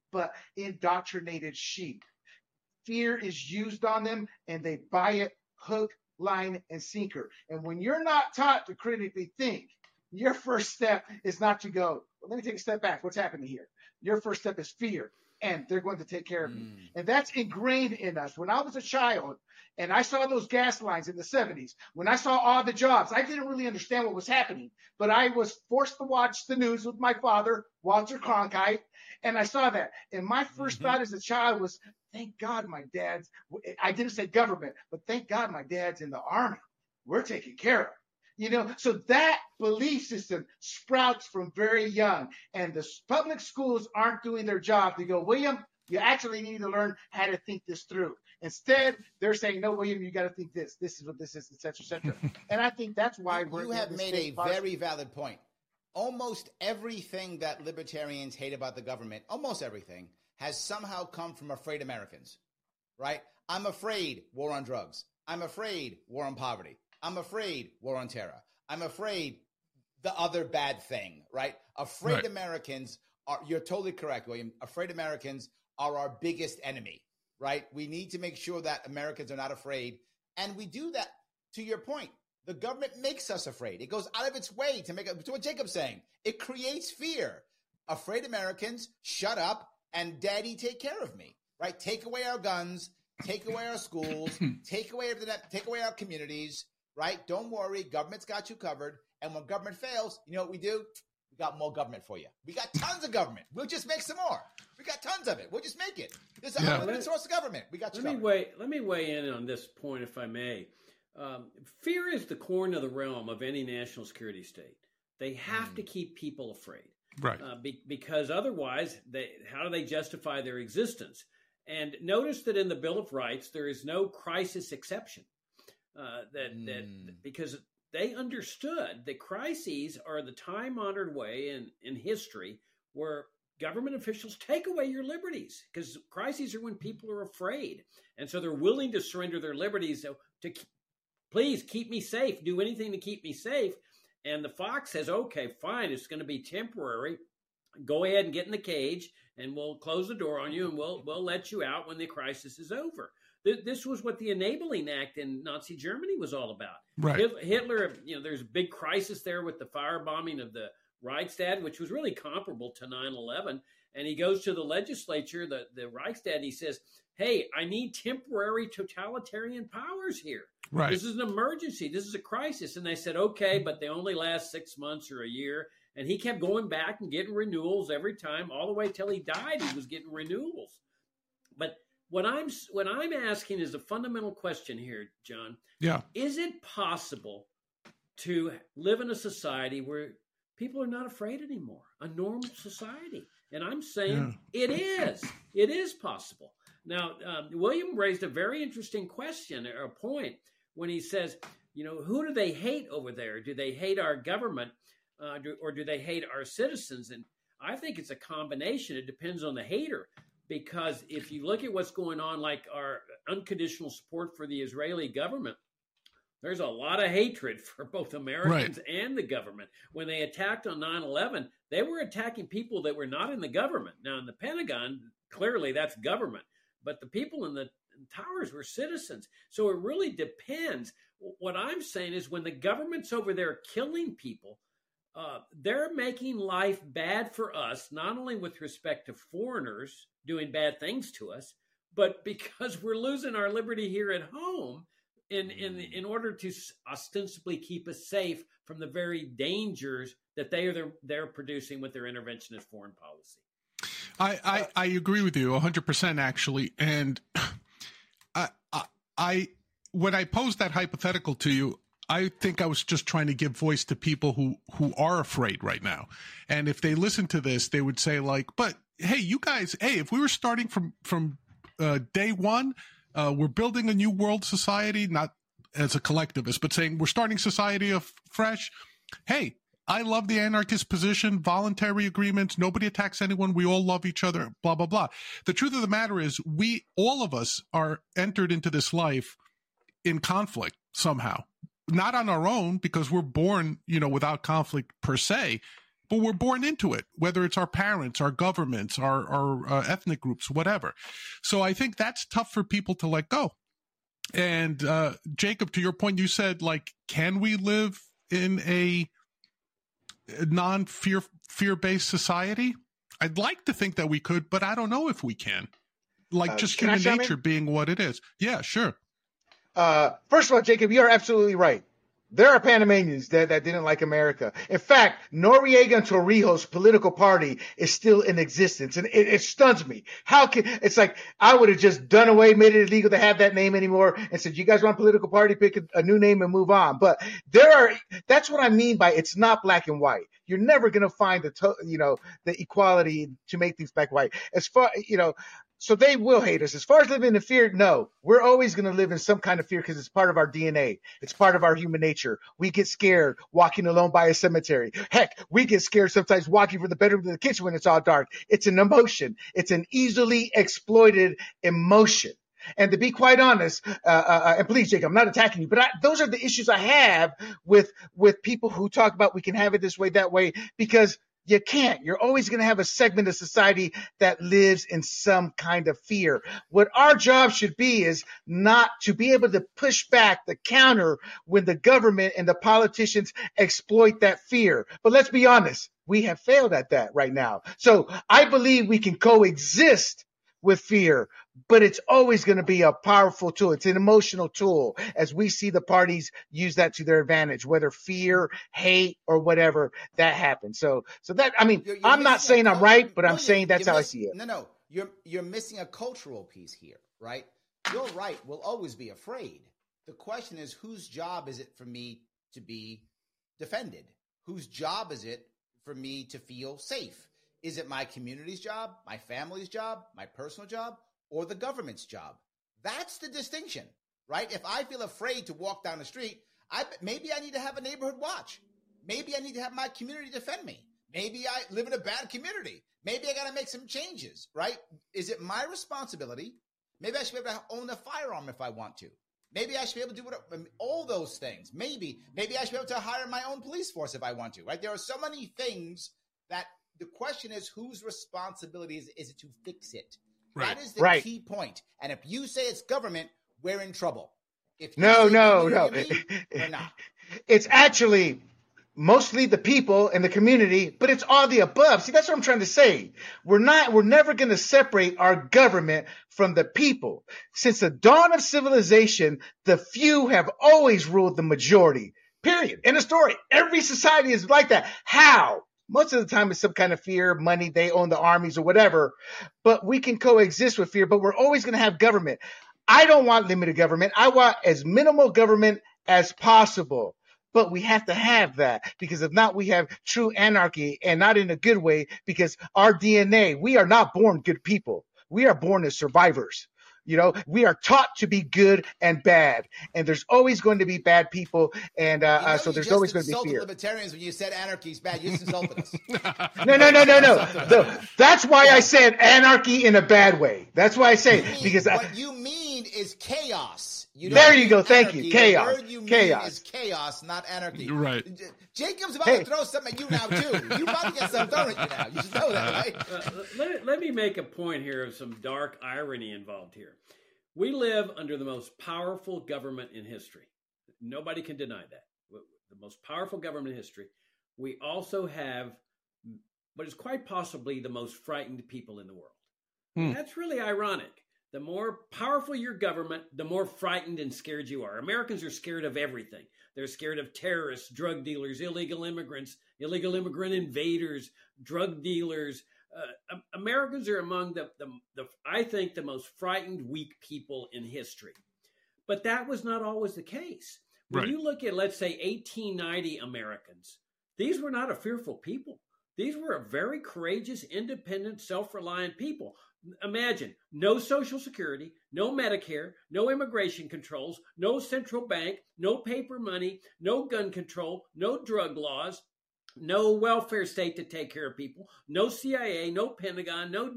[SPEAKER 4] indoctrinated sheep. Fear is used on them, and they buy it hook, line, and sinker. And when you're not taught to critically think, your first step is not to go, well, let me take a step back. What's happening here? Your first step is fear, and they're going to take care of you. And that's ingrained in us. When I was a child, and I saw those gas lines in the 70s, when I saw all the jobs, I didn't really understand what was happening, but I was forced to watch the news with my father, Walter Cronkite, and I saw that. And my first thought as a child was, thank God my dad's, I didn't say government, but thank God my dad's in the army. We're taken care of. So that belief system sprouts from very young, and the public schools aren't doing their job to go, William, you actually need to learn how to think this through. Instead, they're saying, no, William, you got to think this. This is what this is, et cetera, et cetera. And I think that's why
[SPEAKER 3] you have made a very valid point. Almost everything that libertarians hate about the government, almost everything, has somehow come from afraid Americans, right? I'm afraid war on drugs. I'm afraid war on poverty. I'm afraid war on terror. I'm afraid the other bad thing, right? Afraid right. Americans are, you're totally correct, William. Afraid Americans are our biggest enemy, right? We need to make sure that Americans are not afraid. And we do that, to your point. The government makes us afraid. It goes out of its way to make it, to what Jacob's saying. It creates fear. Afraid Americans, shut up, and daddy, take care of me, right? Take away our guns, take away our schools, take away our communities, right? Don't worry, government's got you covered. And when government fails, you know what we do? We got more government for you. We got tons of government. We'll just make some more. We got tons of it. We'll just make it. There's a unlimited source of government. We got you covered.
[SPEAKER 2] Let me weigh in on this point, if I may. Fear is the core of the realm of any national security state. They have to keep people afraid.
[SPEAKER 1] Right.
[SPEAKER 2] Because otherwise, how do they justify their existence? And notice that in the Bill of Rights, there is no crisis exception. Because they understood that crises are the time-honored way in history where government officials take away your liberties, because crises are when people are afraid. And so they're willing to surrender their liberties to please keep me safe, do anything to keep me safe. And the fox says, okay, fine, it's going to be temporary. Go ahead and get in the cage, and we'll close the door on you, and we'll let you out when the crisis is over. This was what the Enabling Act in Nazi Germany was all about.
[SPEAKER 1] Right.
[SPEAKER 2] Hitler, there's a big crisis there with the firebombing of the Reichstag, which was really comparable to 9/11. And he goes to the legislature, the Reichstag, and he says, hey, I need temporary totalitarian powers here.
[SPEAKER 1] Right.
[SPEAKER 2] This is an emergency. This is a crisis. And they said, okay, but they only last 6 months or a year. And he kept going back and getting renewals every time, all the way till he died. He was getting renewals. But what I'm asking is a fundamental question here, John.
[SPEAKER 1] Yeah.
[SPEAKER 2] Is it possible to live in a society where people are not afraid anymore, a normal society? And I'm saying it is. It is possible. Now, William raised a very interesting question or a point when he says, who do they hate over there? Do they hate our government or do they hate our citizens? And I think it's a combination. It depends on the hater. Because if you look at what's going on, like our unconditional support for the Israeli government, there's a lot of hatred for both Americans and the government. When they attacked on 9/11, they were attacking people that were not in the government. Now, in the Pentagon, clearly that's government. But the people in the towers were citizens. So it really depends. What I'm saying is when the government's over there killing people, they're making life bad for us, not only with respect to foreigners doing bad things to us, but because we're losing our liberty here at home in order to ostensibly keep us safe from the very dangers that they're producing with their interventionist foreign policy.
[SPEAKER 1] I agree with you 100% actually. And I when I posed that hypothetical to you, I think I was just trying to give voice to people who are afraid right now. And if they listen to this, they would say like, but hey, you guys, if we were starting from day one, we're building a new world society, not as a collectivist, but saying we're starting society afresh. Hey, I love the anarchist position, voluntary agreements, nobody attacks anyone, we all love each other, blah, blah, blah. The truth of the matter is all of us are entered into this life in conflict somehow. Not on our own because we're born, without conflict per se, but we're born into it, whether it's our parents, our governments, our ethnic groups, whatever. So I think that's tough for people to let go. And Jacob, to your point, you said, like, can we live in a non-fear-based society? I'd like to think that we could, but I don't know if we can. Like just human nature being what it is. Yeah, sure.
[SPEAKER 4] First of all, Jacob, you are absolutely right. There are Panamanians that didn't like America. In fact, Noriega and Torrijos' political party is still in existence, and it stuns me. It's like I would have just done away, made it illegal to have that name anymore, and said, "You guys want a political party? Pick a new name and move on." But that's what I mean by it's not black and white. You're never going to find the equality to make things black and white. As far So they will hate us. As far as living in fear, no. We're always going to live in some kind of fear because it's part of our DNA. It's part of our human nature. We get scared walking alone by a cemetery. Heck, we get scared sometimes walking from the bedroom to the kitchen when it's all dark. It's an emotion. It's an easily exploited emotion. And to be quite honest, and please, Jake, I'm not attacking you, but those are the issues I have with people who talk about we can have it this way, that way, because you can't. You're always going to have a segment of society that lives in some kind of fear. What our job should be is not to be able to push back the counter when the government and the politicians exploit that fear. But let's be honest, we have failed at that right now. So I believe we can coexist with fear, but it's always going to be a powerful tool. It's an emotional tool as we see the parties use that to their advantage, whether fear, hate, or whatever that happens. So that, I mean, I'm not saying I'm right, but I'm saying that's how I see it.
[SPEAKER 3] No, you're missing a cultural piece here, right? You're right. We'll always be afraid. The question is, whose job is it for me to be defended? Whose job is it for me to feel safe? Is it my community's job, my family's job, my personal job, or the government's job? That's the distinction, right? If I feel afraid to walk down the street, maybe I need to have a neighborhood watch. Maybe I need to have my community defend me. Maybe I live in a bad community. Maybe I got to make some changes, right? Is it my responsibility? Maybe I should be able to own a firearm if I want to. Maybe I should be able to do all those things. Maybe I should be able to hire my own police force if I want to, right? There are so many things that the question is, whose responsibility is it to fix it?
[SPEAKER 1] Right.
[SPEAKER 3] That is the key point. And if you say it's government, we're in trouble. If you
[SPEAKER 4] No.
[SPEAKER 3] we're not.
[SPEAKER 4] It's actually mostly the people and the community, but it's all the above. See, that's what I'm trying to say. We're never going to separate our government from the people. Since the dawn of civilization, the few have always ruled the majority. Period. End of story. Every society is like that. How? Most of the time it's some kind of fear, money, they own the armies or whatever, but we can coexist with fear, but we're always going to have government. I don't want limited government. I want as minimal government as possible. But we have to have that, because if not, we have true anarchy, and not in a good way, because our DNA, we are not born good people. We are born as survivors. You know, we are taught to be good and bad, and there's always going to be bad people, and so there's always going to be fear.
[SPEAKER 3] Libertarians, when you said anarchy is bad, you just insulted us.
[SPEAKER 4] No. That's why I said anarchy in a bad way. That's why I say because
[SPEAKER 3] what you mean is chaos.
[SPEAKER 4] There you go. Thank you. Chaos.
[SPEAKER 3] The word you mean is chaos, not anarchy.
[SPEAKER 1] Right.
[SPEAKER 3] Jacob's about to throw something at you now, too. You about to get something thrown at you now. You should know that, right?
[SPEAKER 2] Let me make a point here of some dark irony involved here. We live under the most powerful government in history. Nobody can deny that. The most powerful government in history. We also have what is quite possibly the most frightened people in the world. That's really ironic. The more powerful your government, the more frightened and scared you are. Americans are scared of everything. They're scared of terrorists, drug dealers, illegal immigrants, illegal immigrant invaders, drug dealers. Americans are among I think, the most frightened, weak people in history. But that was not always the case. When you look at, let's say, 1890 Americans, these were not a fearful people. These were a very courageous, independent, self-reliant people. Imagine no Social Security, no Medicare, no immigration controls, no central bank, no paper money, no gun control, no drug laws, no welfare state to take care of people, no CIA, no Pentagon, no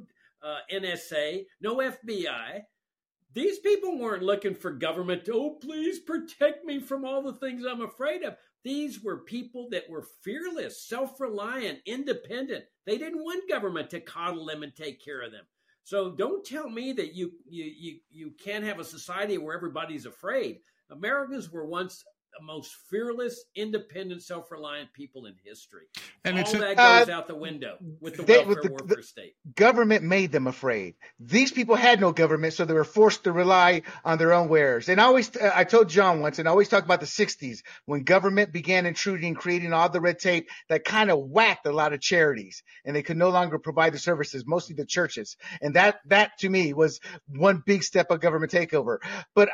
[SPEAKER 2] NSA, no FBI. These people weren't looking for government to, oh, please protect me from all the things I'm afraid of. These were people that were fearless, self-reliant, independent. They didn't want government to coddle them and take care of them. So don't tell me that you can't have a society where everybody's afraid. Americans were once the most fearless, independent, self-reliant people in history. And all that goes out the window with the welfare state.
[SPEAKER 4] Government made them afraid. These people had no government, so they were forced to rely on their own wares. And I told John once, and I always talk about the 60s, when government began intruding, creating all the red tape that kind of whacked a lot of charities, and they could no longer provide the services, mostly the churches. And that to me was one big step of government takeover. But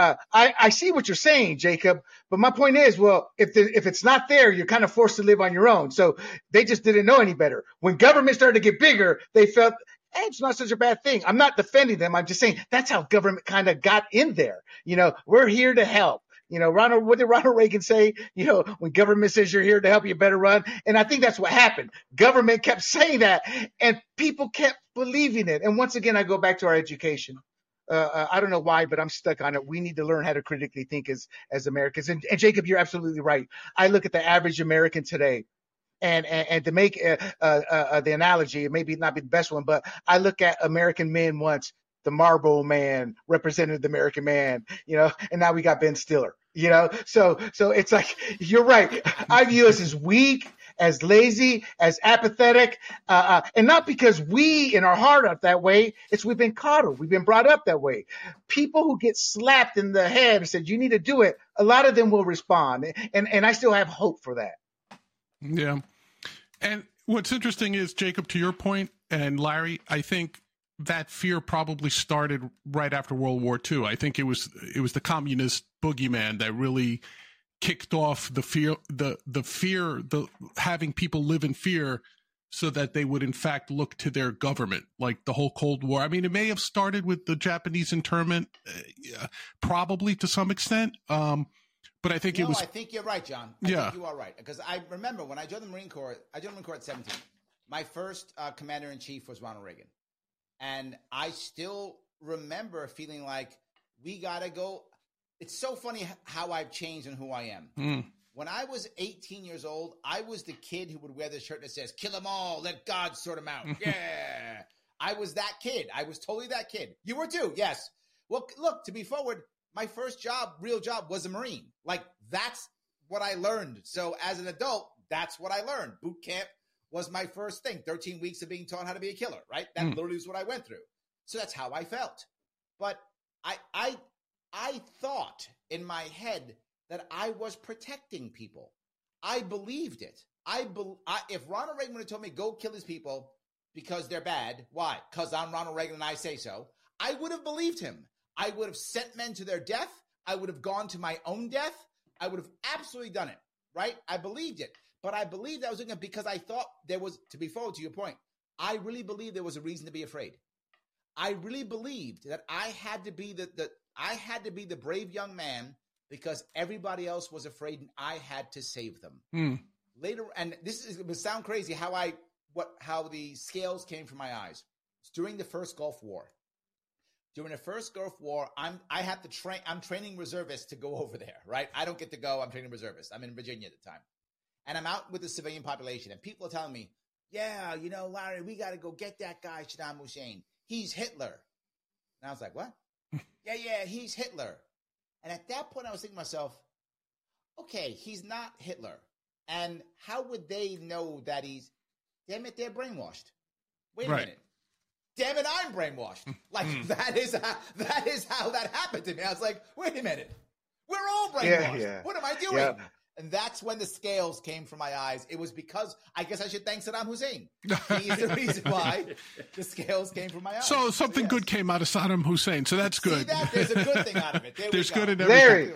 [SPEAKER 4] I see what you're saying, Jacob. But my point is, well, if it's not there, you're kind of forced to live on your own. So they just didn't know any better. When government started to get bigger, they felt, hey, it's not such a bad thing. I'm not defending them. I'm just saying that's how government kind of got in there. You know, we're here to help. You know, what did Ronald Reagan say? You know, when government says you're here to help, you better run. And I think that's what happened. Government kept saying that, and people kept believing it. And once again, I go back to our education. I don't know why, but I'm stuck on it. We need to learn how to critically think as Americans. And Jacob, you're absolutely right. I look at the average American today, and to make the analogy, it may not be the best one, but I look at American men once. The Marlboro Man represented the American man, you know, and now we got Ben Stiller, you know. So it's like, you're right. I view us as weak, as lazy, as apathetic, and not because we in our heart are that way. It's we've been coddled. We've been brought up that way. People who get slapped in the head and said, you need to do it, a lot of them will respond. And I still have hope for that.
[SPEAKER 1] Yeah. And what's interesting is, Jacob, to your point, and Larry, I think that fear probably started right after World War II. I think it was the communist boogeyman that really kicked off the fear, the having people live in fear so that they would in fact look to their government, like the whole Cold War. I mean, it may have started with the Japanese internment, probably to some extent. But I think it was.
[SPEAKER 3] I think you're right, John. I think you are right. Because I remember when I joined the Marine Corps, at 17. My first commander in chief was Ronald Reagan. And I still remember feeling like we got to go. It's so funny how I've changed and who I am. When I was 18 years old, I was the kid who would wear the shirt that says, kill them all, let God sort them out. Yeah. I was that kid. I was totally that kid. You were too, yes. Well, look, to be forward, my first job, real job, was a Marine. Like, that's what I learned. So as an adult, that's what I learned. Boot camp was my first thing. 13 weeks of being taught how to be a killer, right? That literally is what I went through. So that's how I felt. But I thought in my head that I was protecting people. I believed it. If Ronald Reagan would have told me, go kill these people because they're bad, why? Because I'm Ronald Reagan and I say so, I would have believed him. I would have sent men to their death. I would have gone to my own death. I would have absolutely done it, right? I believed it. But I believed I was doing it because I thought there was, to be forward to your point, I really believed there was a reason to be afraid. I really believed that I had to be the brave young man because everybody else was afraid and I had to save them. Later, and it would sound crazy how the scales came from my eyes. It's during the first Gulf War. During the first Gulf War, I'm training reservists to go over there, right? I don't get to go. I'm training reservists. I'm in Virginia at the time. And I'm out with the civilian population. And people are telling me, yeah, Larry, we got to go get that guy, Saddam Hussein. He's Hitler. And I was like, what? Yeah, he's Hitler. And at that point, I was thinking to myself, okay, he's not Hitler. And how would they know that damn it, they're brainwashed. Wait a minute. Damn it, I'm brainwashed. Like, that is how that happened to me. I was like, wait a minute. We're all brainwashed. Yeah. What am I doing? Yeah. And that's when the scales came from my eyes. It was because, I guess I should thank Saddam Hussein. He's the reason why the scales came from my eyes.
[SPEAKER 1] So something good came out of Saddam Hussein. So that's good.
[SPEAKER 3] See that? There's a good thing out of it.
[SPEAKER 1] There's good in everything.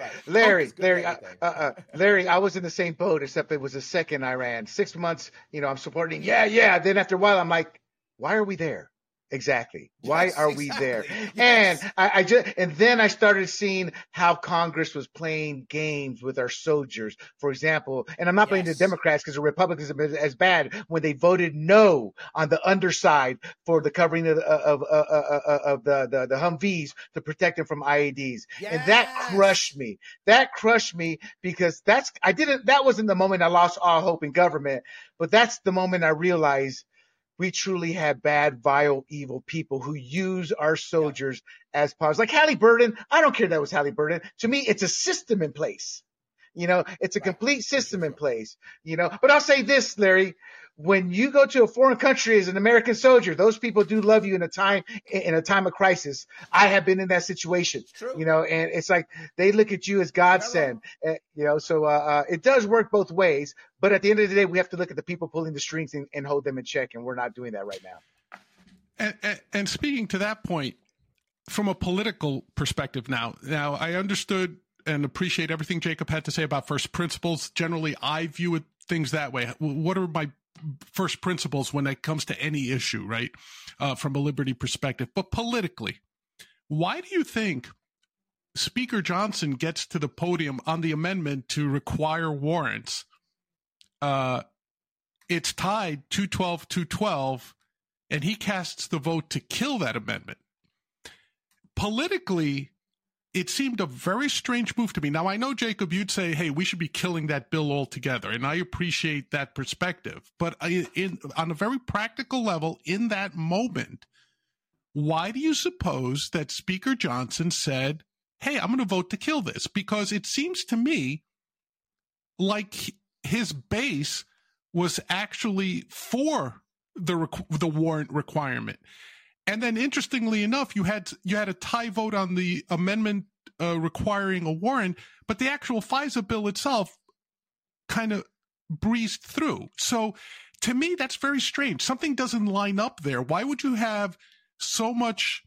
[SPEAKER 4] Larry, I was in the same boat, except it was the second I ran. 6 months, I'm supporting. Yeah. Then after a while, I'm like, why are we there? Exactly. Why are we there? Yes. And then I started seeing how Congress was playing games with our soldiers. For example, and I'm not blaming the Democrats because the Republicans have been as bad when they voted no on the underside for the covering of the Humvees to protect them from IEDs. Yes. And that crushed me. That crushed me because that wasn't the moment I lost all hope in government, but that's the moment I realized we truly have bad, vile, evil people who use our soldiers as pawns. Like Halliburton, I don't care that was Halliburton. To me, it's a system in place. It's a complete system in place. But I'll say this, Larry, when you go to a foreign country as an American soldier, those people do love you in a time of crisis. I have been in that situation, and it's like they look at you as God sent, so it does work both ways. But at the end of the day, we have to look at the people pulling the strings and hold them in check. And we're not doing that right now.
[SPEAKER 1] And speaking to that point, from a political perspective now I understood and appreciate everything Jacob had to say about first principles. Generally, I view things that way. What are my first principles when it comes to any issue, right? From a liberty perspective. But politically, why do you think Speaker Johnson gets to the podium on the amendment to require warrants? It's tied 212-212, and he casts the vote to kill that amendment. Politically, it seemed a very strange move to me. Now, I know, Jacob, you'd say, hey, we should be killing that bill altogether, and I appreciate that perspective. But on a very practical level, in that moment, why do you suppose that Speaker Johnson said, hey, I'm going to vote to kill this? Because it seems to me like his base was actually for the warrant requirement. And then, interestingly enough, you had a tie vote on the amendment requiring a warrant, but the actual FISA bill itself kind of breezed through. So, to me, that's very strange. Something doesn't line up there. Why would you have so much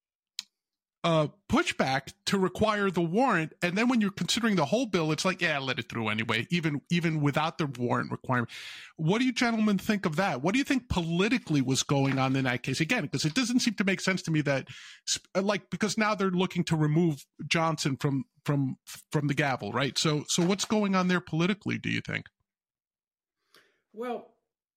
[SPEAKER 1] pushback to require the warrant, and then when you're considering the whole bill, it's like, yeah, let it through anyway, even without the warrant requirement? What do you gentlemen think of that? What do you think politically was going on in that case? Again, because it doesn't seem to make sense to me that, because now they're looking to remove Johnson from the gavel, right? So what's going on there politically, do you think?
[SPEAKER 2] Well,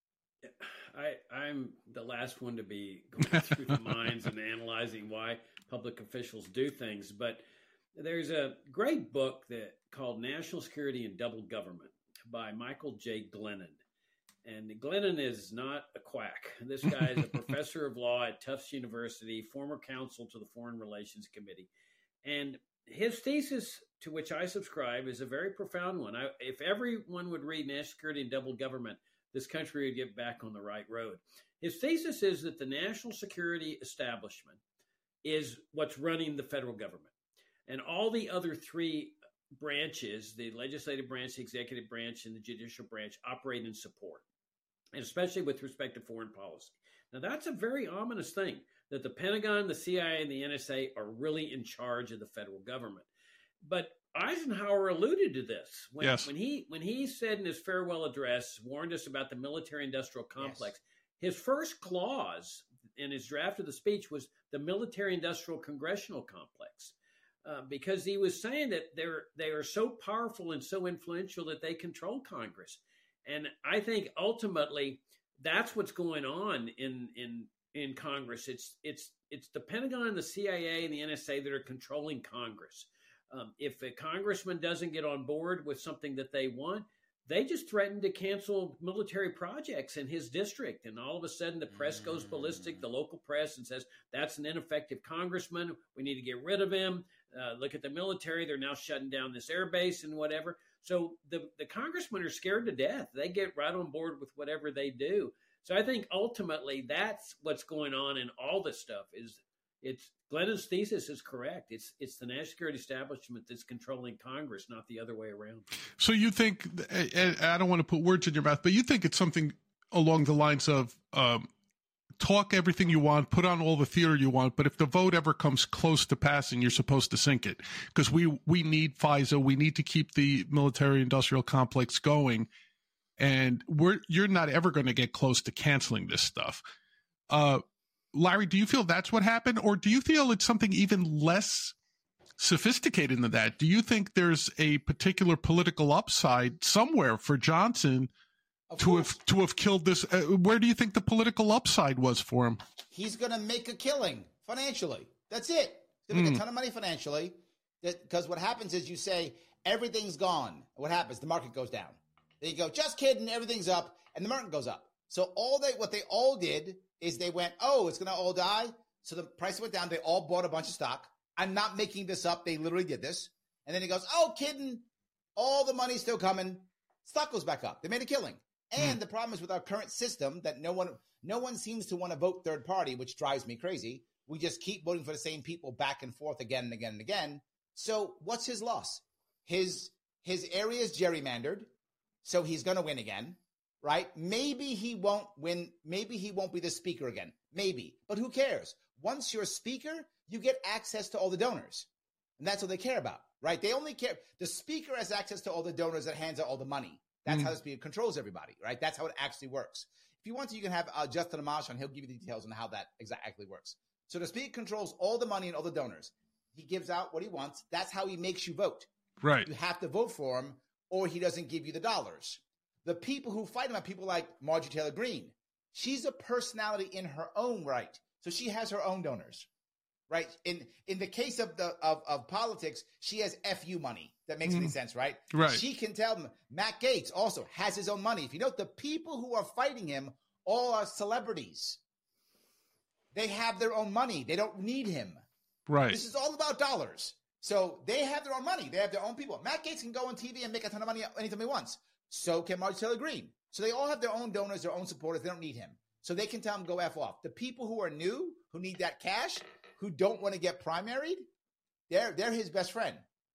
[SPEAKER 2] I'm the last one to be going through the minds and analyzing why public officials do things, but there's a great book called National Security and Double Government by Michael J. Glennon. And Glennon is not a quack. This guy is a professor of law at Tufts University, former counsel to the Foreign Relations Committee. And his thesis, to which I subscribe, is a very profound one. If everyone would read National Security and Double Government, this country would get back on the right road. His thesis is that the national security establishment is what's running the federal government. And all the other three branches, the legislative branch, the executive branch, and the judicial branch, operate in support, and especially with respect to foreign policy. Now, that's a very ominous thing, that the Pentagon, the CIA, and the NSA are really in charge of the federal government. But Eisenhower alluded to this when he said in his farewell address, warned us about the military-industrial complex. Yes. His first clause in his draft of the speech was the military-industrial congressional complex, because he was saying that they are so powerful and so influential that they control Congress. And I think ultimately that's what's going on in Congress. It's the Pentagon, the CIA, and the NSA that are controlling Congress. If a congressman doesn't get on board with something that they want, they just threaten to cancel military projects in his district. And all of a sudden the press goes ballistic, the local press, and says, that's an ineffective congressman. We need to get rid of him. Look at the military. They're now shutting down this air base and whatever. So the congressmen are scared to death. They get right on board with whatever they do. So I think ultimately that's what's going on in all this stuff. Glennon's thesis is correct. It's the national security establishment that's controlling Congress, not the other way around.
[SPEAKER 1] So you think, and I don't want to put words in your mouth, but you think it's something along the lines of talk everything you want, put on all the theater you want, but if the vote ever comes close to passing, you're supposed to sink it, because we need FISA. We need to keep the military-industrial complex going, and you're not ever going to get close to canceling this stuff. Larry, do you feel that's what happened, or do you feel it's something even less sophisticated than that? Do you think there's a particular political upside somewhere for Johnson to have killed this? Where do you think the political upside was for him?
[SPEAKER 3] He's going to make a killing financially. That's it. He's going to make a ton of money financially, because what happens is you say everything's gone. What happens? The market goes down. Then you go, just kidding, everything's up, and the market goes up. So what they all did is they went, oh, it's going to all die. So the price went down. They all bought a bunch of stock. I'm not making this up. They literally did this. And then he goes, oh, kidding. All the money's still coming. Stock goes back up. They made a killing. And the problem is with our current system that no one seems to want to vote third party, which drives me crazy. We just keep voting for the same people back and forth again and again and again. So what's his loss? His area is gerrymandered, so he's going to win again. Right? Maybe he won't win. Maybe he won't be the speaker again. Maybe. But who cares? Once you're a speaker, you get access to all the donors. And that's what they care about, right? They only care. The speaker has access to all the donors that hands out all the money. That's how the speaker controls everybody, right? That's how it actually works. If you want to, you can have Justin Amash on. He'll give you the details on how that exactly works. So the speaker controls all the money and all the donors. He gives out what he wants. That's how he makes you vote.
[SPEAKER 1] Right.
[SPEAKER 3] You have to vote for him, or he doesn't give you the dollars. The people who fight him are people like Marjorie Taylor Greene. She's a personality in her own right. So she has her own donors, right? In the case of politics, she has FU money. That makes any sense, right?
[SPEAKER 1] Right.
[SPEAKER 3] She can tell them. Matt Gaetz also has his own money. If you note, the people who are fighting him all are celebrities. They have their own money. They don't need him.
[SPEAKER 1] Right.
[SPEAKER 3] This is all about dollars. So they have their own money. They have their own people. Matt Gaetz can go on TV and make a ton of money anytime he wants. So can Marjorie Taylor Greene. So they all have their own donors, their own supporters. They don't need him. So they can tell him, go F off. The people who are new, who need that cash, who don't want to get primaried, they're his best friend.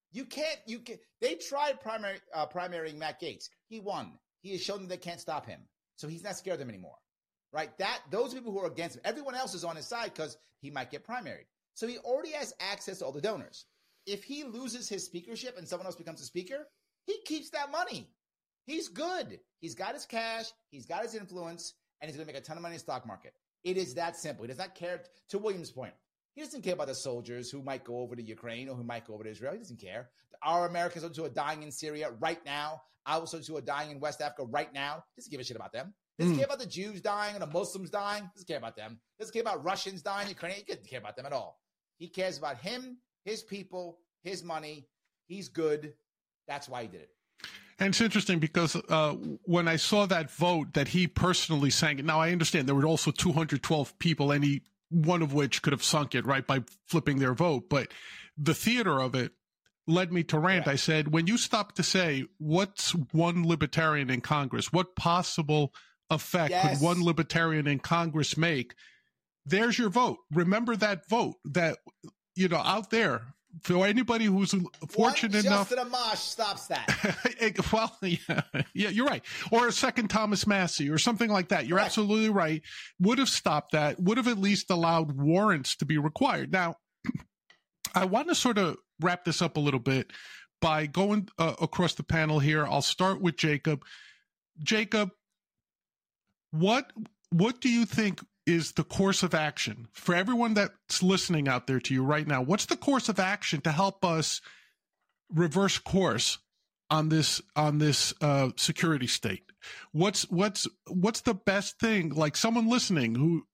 [SPEAKER 3] They tried primarying Matt Gaetz. He won. He has shown them they can't stop him. So he's not scared of them anymore. Right? Those people who are against him, everyone else is on his side because he might get primaried. So he already has access to all the donors. If he loses his speakership and someone else becomes a speaker, he keeps that money. He's good. He's got his cash. He's got his influence, and he's going to make a ton of money in the stock market. It is that simple. He does not care. To William's point, he doesn't care about the soldiers who might go over to Ukraine or who might go over to Israel. He doesn't care. Our Americans who are dying in Syria right now. Our soldiers who are dying in West Africa right now. He doesn't give a shit about them. He doesn't care about the Jews dying and the Muslims dying. He doesn't care about them. He doesn't care about Russians dying, Ukrainians. He doesn't care about them at all. He cares about him, his people, his money. He's good. That's why he did it.
[SPEAKER 1] And it's interesting because when I saw that vote that he personally sang it, now I understand there were also 212 people, any one of which could have sunk it, right, by flipping their vote. But the theater of it led me to rant. I said, when you stop to say, what's one libertarian in Congress? What possible effect could one libertarian in Congress make? There's your vote. Remember that vote that, out there. For anybody who's fortunate enough,
[SPEAKER 3] Justin Amash stops that.
[SPEAKER 1] Well, yeah, you're right. Or a second Thomas Massey or something like that. You're absolutely right. Would have stopped that. Would have at least allowed warrants to be required. Now, I want to sort of wrap this up a little bit by going across the panel here. I'll start with Jacob. Jacob, what do you think is the course of action for everyone that's listening out there to you right now? What's the course of action to help us reverse course on this security state? What's the best thing? Like someone listening who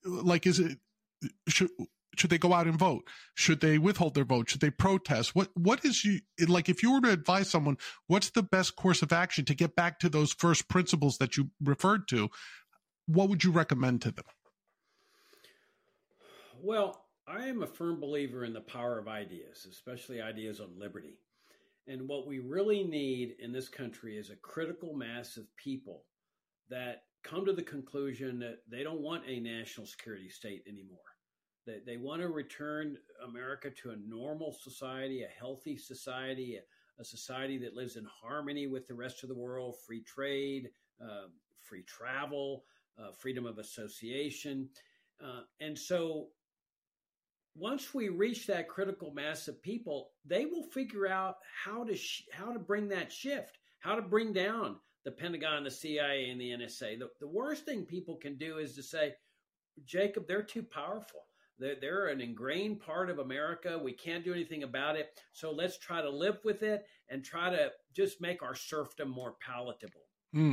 [SPEAKER 1] should they go out and vote? Should they withhold their vote? Should they protest? What is if you were to advise someone, what's the best course of action to get back to those first principles that you referred to? What would you recommend to them?
[SPEAKER 2] Well, I am a firm believer in the power of ideas, especially ideas on liberty. And what we really need in this country is a critical mass of people that come to the conclusion that they don't want a national security state anymore. They want to return America to a normal society, a healthy society, a society that lives in harmony with the rest of the world, free trade, free travel, freedom of association. And so once we reach that critical mass of people, they will figure out how to bring that shift, how to bring down the Pentagon, the CIA, and the NSA. The worst thing people can do is to say, Jacob, they're too powerful. They're an ingrained part of America. We can't do anything about it. So let's try to live with it and try to just make our serfdom more palatable.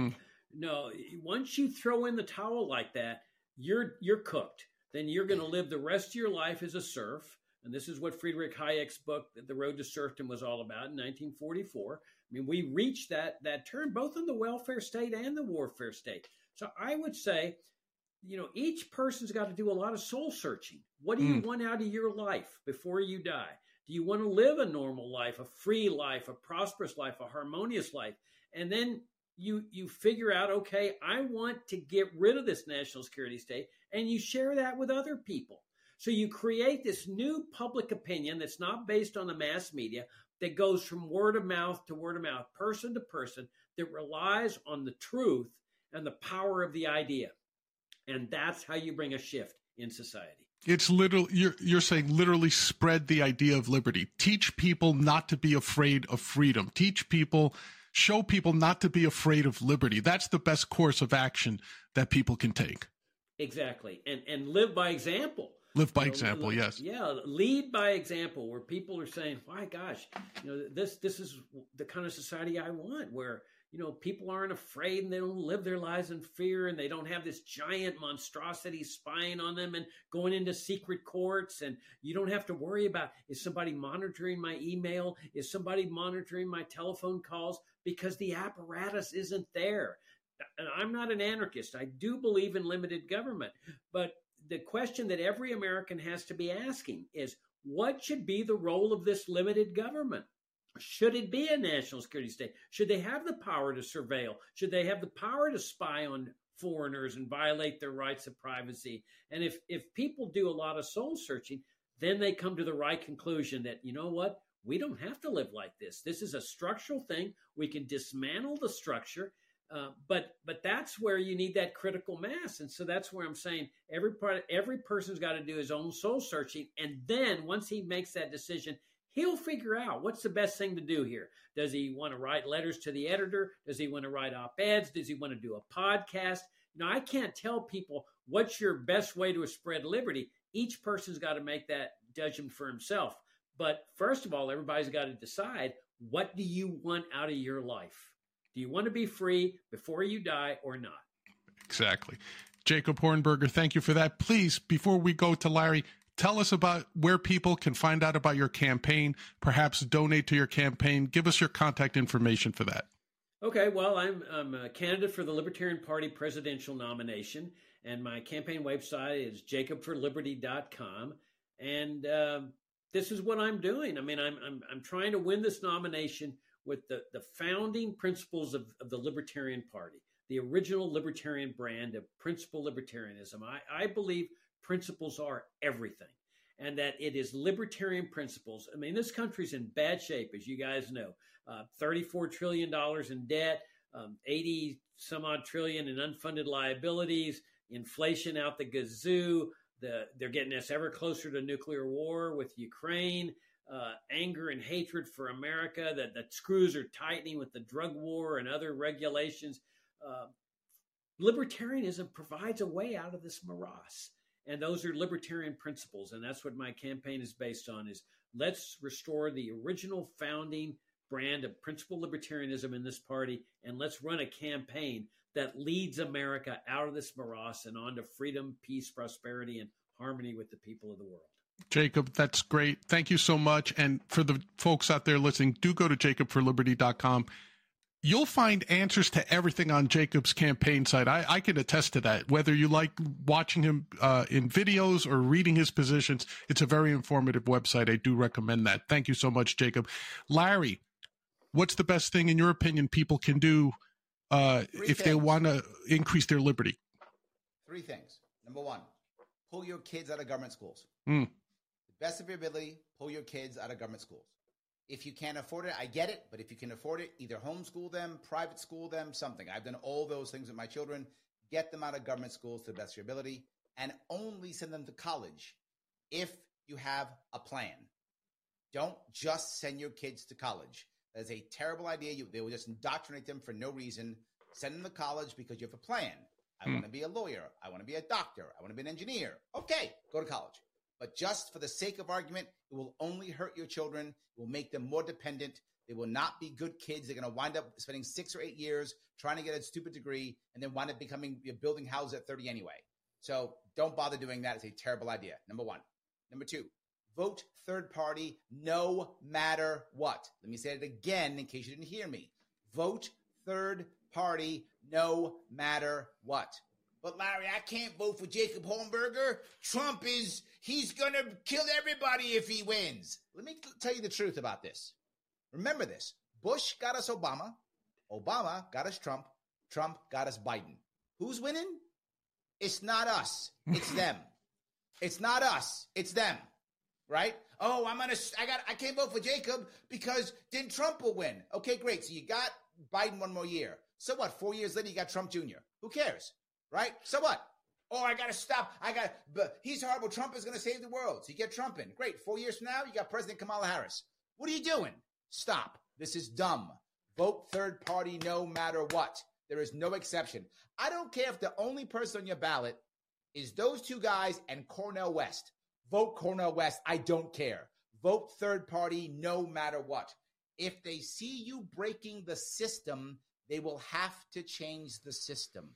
[SPEAKER 2] No, once you throw in the towel like that, you're cooked. Then you're going to live the rest of your life as a serf. And this is what Friedrich Hayek's book, The Road to Serfdom, was all about in 1944. I mean, we reached that turn both in the welfare state and the warfare state. So I would say, each person's got to do a lot of soul searching. What do you want out of your life before you die? Do you want to live a normal life, a free life, a prosperous life, a harmonious life? And then you figure out, okay, I want to get rid of this national security state, and you share that with other people. So you create this new public opinion that's not based on the mass media, that goes from word of mouth to word of mouth, person to person, that relies on the truth and the power of the idea. And that's how you bring a shift in society.
[SPEAKER 1] It's literally, you're saying literally spread the idea of liberty. Teach people not to be afraid of freedom. Show people not to be afraid of liberty. That's the best course of action that people can take.
[SPEAKER 2] Exactly. And live by example.
[SPEAKER 1] Live by example, yes.
[SPEAKER 2] Yeah, lead by example, where people are saying, my gosh, this is the kind of society I want, where people aren't afraid and they don't live their lives in fear, and they don't have this giant monstrosity spying on them and going into secret courts. And you don't have to worry about, is somebody monitoring my email? Is somebody monitoring my telephone calls? Because the apparatus isn't there. And I'm not an anarchist. I do believe in limited government. But the question that every American has to be asking is, what should be the role of this limited government? Should it be a national security state? Should they have the power to surveil? Should they have the power to spy on foreigners and violate their rights of privacy? And if people do a lot of soul searching, then they come to the right conclusion that, you know what? We don't have to live like this. This is a structural thing. We can dismantle the structure. But that's where you need that critical mass. And so that's where I'm saying every person's got to do his own soul searching. And then once he makes that decision, he'll figure out what's the best thing to do here. Does he want to write letters to the editor? Does he want to write op-eds? Does he want to do a podcast? I can't tell people what's your best way to spread liberty. Each person's got to make that judgment for himself. But first of all, everybody's got to decide, what do you want out of your life? Do you want to be free before you die or not? Exactly.
[SPEAKER 1] Jacob Hornberger, thank you for that. Please, before we go to Larry, tell us about where people can find out about your campaign, perhaps donate to your campaign. Give us your contact information for that.
[SPEAKER 2] Okay, well, I'm a candidate for the Libertarian Party presidential nomination, and my campaign website is jacobforliberty.com. And this is what I'm doing. I mean, I'm trying to win this nomination with the founding principles of the Libertarian Party, the original libertarian brand of principle libertarianism. I believe principles are everything, and that it is libertarian principles. I mean, this country's in bad shape, as you guys know. $34 trillion in debt, 80 some odd trillion in unfunded liabilities, inflation out the gazoo. They're getting us ever closer to nuclear war with Ukraine, anger and hatred for America, that the screws are tightening with the drug war and other regulations. Libertarianism provides a way out of this morass. And those are libertarian principles. And that's what my campaign is based on, is let's restore the original founding brand of principle libertarianism in this party, and let's run a campaign that leads America out of this morass and onto freedom, peace, prosperity, and harmony with the people of the world.
[SPEAKER 1] Jacob, that's great. Thank you so much. And for the folks out there listening, do go to jacobforliberty.com. You'll find answers to everything on Jacob's campaign site. I can attest to that. Whether you like watching him in videos or reading his positions, it's a very informative website. I do recommend that. Thank you so much, Jacob. Larry, what's the best thing, in your opinion, people can do if they want to increase their liberty?
[SPEAKER 3] 3 things. Number 1, pull your kids out of government schools.
[SPEAKER 1] The
[SPEAKER 3] best of your ability, pull your kids out of government schools. If you can't afford it, I get it. But if you can afford it, either homeschool them, private school them, something. I've done all those things with my children. Get them out of government schools to the best of your ability, and only send them to college if you have a plan. Don't just send your kids to college. That is a terrible idea. They will just indoctrinate them for no reason. Send them to college because you have a plan. I want to be a lawyer. I want to be a doctor. I want to be an engineer. Okay, go to college. But just for the sake of argument, it will only hurt your children. It will make them more dependent. They will not be good kids. They're going to wind up spending 6 or 8 years trying to get a stupid degree and then wind up building houses at 30 anyway. So don't bother doing that. It's a terrible idea. Number 1. Number 2, vote third party no matter what. Let me say it again in case you didn't hear me. Vote third party no matter what. But Larry, I can't vote for Jacob Hornberger. He's going to kill everybody if he wins. Let me tell you the truth about this. Remember this. Bush got us Obama. Obama got us Trump. Trump got us Biden. Who's winning? It's not us. It's them. It's not us. It's them. Right? Oh, I can't vote for Jacob because then Trump will win. Okay, great. So you got Biden 1 more year. So what? 4 years later, you got Trump Jr. Who cares? Right? So what? Oh, I got to stop. But he's horrible. Trump is going to save the world. So you get Trump in. Great. 4 years from now, you got President Kamala Harris. What are you doing? Stop. This is dumb. Vote third party no matter what. There is no exception. I don't care if the only person on your ballot is those 2 guys and Cornel West. Vote Cornel West. I don't care. Vote third party no matter what. If they see you breaking the system, they will have to change the system.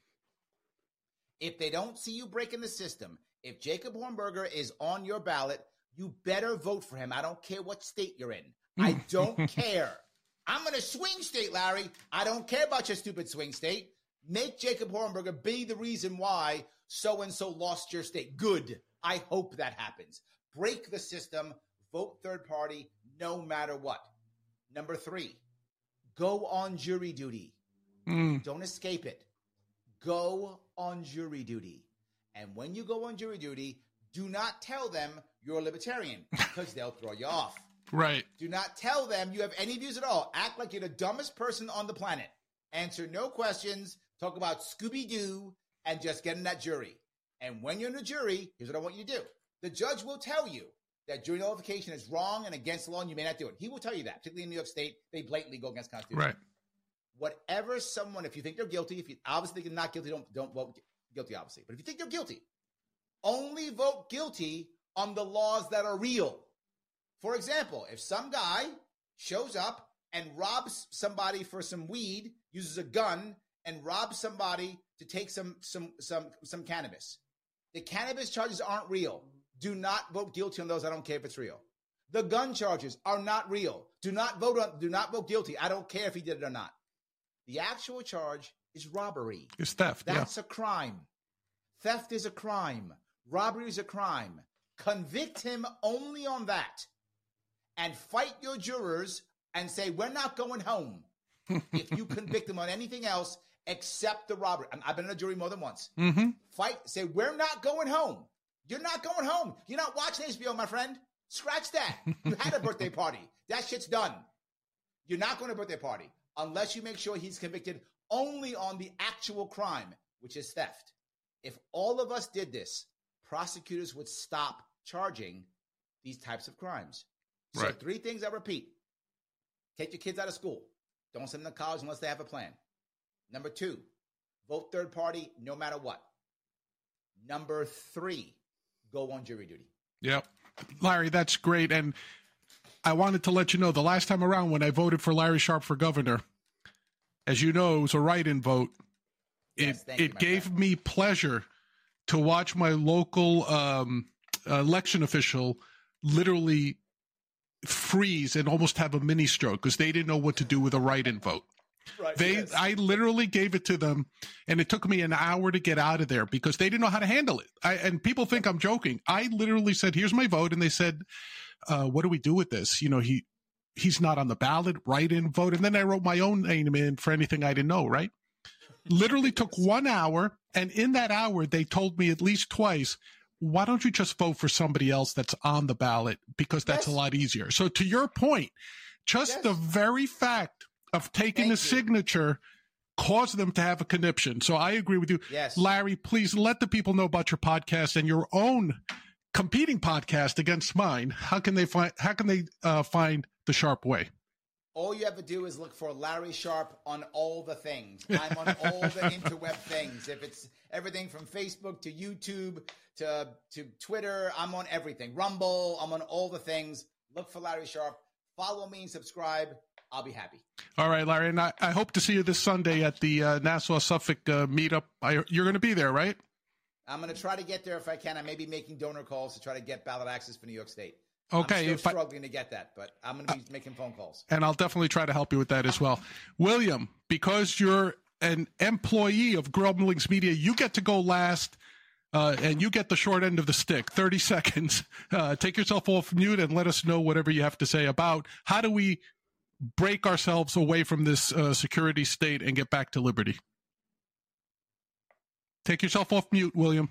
[SPEAKER 3] If they don't see you breaking the system, if Jacob Hornberger is on your ballot, you better vote for him. I don't care what state you're in. I don't care. I'm in a swing state, Larry. I don't care about your stupid swing state. Make Jacob Hornberger be the reason why so-and-so lost your state. Good. I hope that happens. Break the system. Vote third party no matter what. Number 3, go on jury duty. Don't escape it. Go on jury duty. And when you go on jury duty, do not tell them you're a libertarian because they'll throw you off.
[SPEAKER 1] Right.
[SPEAKER 3] Do not tell them you have any views at all. Act like you're the dumbest person on the planet. Answer no questions. Talk about Scooby-Doo and just get in that jury. And when you're in the jury, here's what I want you to do. The judge will tell you that jury nullification is wrong and against the law and you may not do it. He will tell you that. Particularly in New York State, they blatantly go against the Constitution.
[SPEAKER 1] Right.
[SPEAKER 3] Whatever someone, if you think they're guilty, if you obviously think they're not guilty, don't vote guilty, obviously. But if you think they're guilty, only vote guilty on the laws that are real. For example, if some guy shows up and robs somebody for some weed, uses a gun, and robs somebody to take some cannabis, the cannabis charges aren't real. Do not vote guilty on those. I don't care if it's real. The gun charges are not real. Do not vote guilty. I don't care if he did it or not. The actual charge is robbery.
[SPEAKER 1] It's theft.
[SPEAKER 3] That's a crime. Theft is a crime. Robbery is a crime. Convict him only on that. And fight your jurors and say, we're not going home if you convict him on anything else except the robbery. I've been in a jury more than once.
[SPEAKER 1] Mm-hmm.
[SPEAKER 3] Fight, say, we're not going home. You're not going home. You're not watching HBO, my friend. Scratch that. You had a birthday party. That shit's done. You're not going to a birthday party unless you make sure he's convicted only on the actual crime, which is theft. If all of us did this, prosecutors would stop charging these types of crimes. So
[SPEAKER 1] Right.
[SPEAKER 3] 3 things I repeat. Take your kids out of school. Don't send them to college unless they have a plan. Number 2, vote third party no matter what. Number 3, go on jury duty.
[SPEAKER 1] Yep. Larry, that's great. And I wanted to let you know the last time around when I voted for Larry Sharpe for governor, as you know, it was a write-in vote.
[SPEAKER 3] Yes, thank you,
[SPEAKER 1] It
[SPEAKER 3] my
[SPEAKER 1] gave
[SPEAKER 3] friend.
[SPEAKER 1] me pleasure to watch my local election official literally freeze and almost have a mini stroke because they didn't know what to do with a write-in vote.
[SPEAKER 3] Right,
[SPEAKER 1] I literally gave it to them, and it took me an hour to get out of there because they didn't know how to handle it. And people think I'm joking. I literally said, "Here's my vote," and they said, "What do we do with this? You know, he's not on the ballot. Write-in vote." And then I wrote my own name in for anything I didn't know. Right? Literally took 1 hour, and in that hour, they told me at least twice, "Why don't you just vote for somebody else that's on the ballot because that's a lot easier." So to your point, just the very fact of taking a signature caused them to have a conniption. So I agree with you.
[SPEAKER 3] Yes.
[SPEAKER 1] Larry, please let the people know about your podcast and your own competing podcast against mine. How can they find The Sharpe Way?
[SPEAKER 3] All you have to do is look for Larry Sharpe on all the things. I'm on all the interweb things. If it's everything from Facebook to YouTube to Twitter, I'm on everything. Rumble, I'm on all the things. Look for Larry Sharpe. Follow me and subscribe. I'll be happy.
[SPEAKER 1] All right, Larry. And I hope to see you this Sunday at the Nassau-Suffolk meetup. You're going to be there, right?
[SPEAKER 3] I'm going to try to get there if I can. I may be making donor calls to try to get ballot access for New York State.
[SPEAKER 1] Okay.
[SPEAKER 3] I'm still struggling to get that, but I'm going to be making phone calls.
[SPEAKER 1] And I'll definitely try to help you with that as well. William, because you're an employee of Grumblings Media, you get to go last, and you get the short end of the stick, 30 seconds. Take yourself off mute and let us know whatever you have to say about how do we break ourselves away from this security state and get back to liberty. Take yourself off mute, William.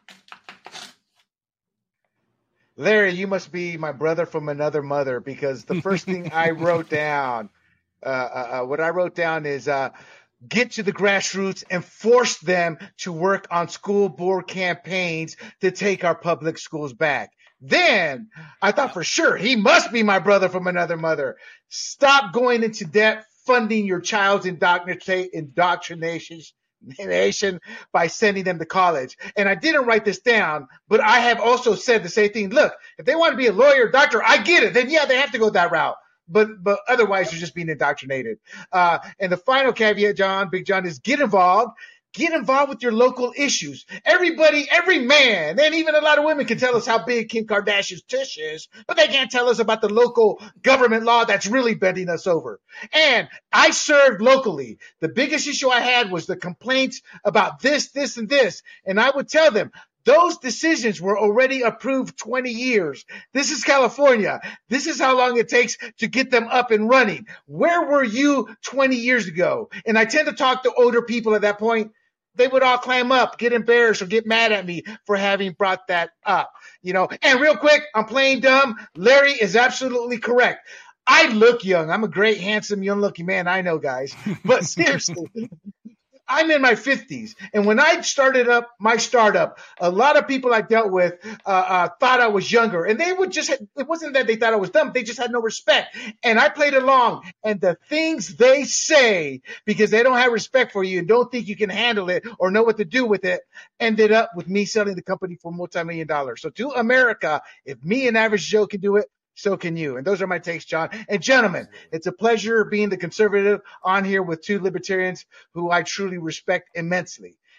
[SPEAKER 4] Larry, you must be my brother from another mother, because the first thing I wrote down, what I wrote down is get to the grassroots and force them to work on school board campaigns to take our public schools back. Then I thought for sure he must be my brother from another mother. Stop going into debt funding your child's indoctrination by sending them to college. And I didn't write this down, but I have also said the same thing. Look, if they want to be a lawyer, doctor, I get it. Then yeah, they have to go that route. But otherwise, you're just being indoctrinated. And the final caveat, Big John, is get involved. Get involved with your local issues. Everybody, every man, and even a lot of women can tell us how big Kim Kardashian's tush is, but they can't tell us about the local government law that's really bending us over. And I served locally. The biggest issue I had was the complaints about this, and this. And I would tell them, those decisions were already approved 20 years. This is California. This is how long it takes to get them up and running. Where were you 20 years ago? And I tend to talk to older people at that point. They would all clam up, get embarrassed, or get mad at me for having brought that up. And real quick, I'm playing dumb. Larry is absolutely correct. I look young. I'm a great, handsome, young-looking man. I know, guys. But seriously, I'm in my 50s. And when I started up my startup, a lot of people I dealt with thought I was younger. And they would just, it wasn't that they thought I was dumb. They just had no respect. And I played along. And the things they say, because they don't have respect for you and don't think you can handle it or know what to do with it, ended up with me selling the company for multi-million dollars. So to America, if me and Average Joe can do it, so can you. And those are my takes, John. And gentlemen, it's a pleasure being the conservative on here with two libertarians who I truly respect immensely.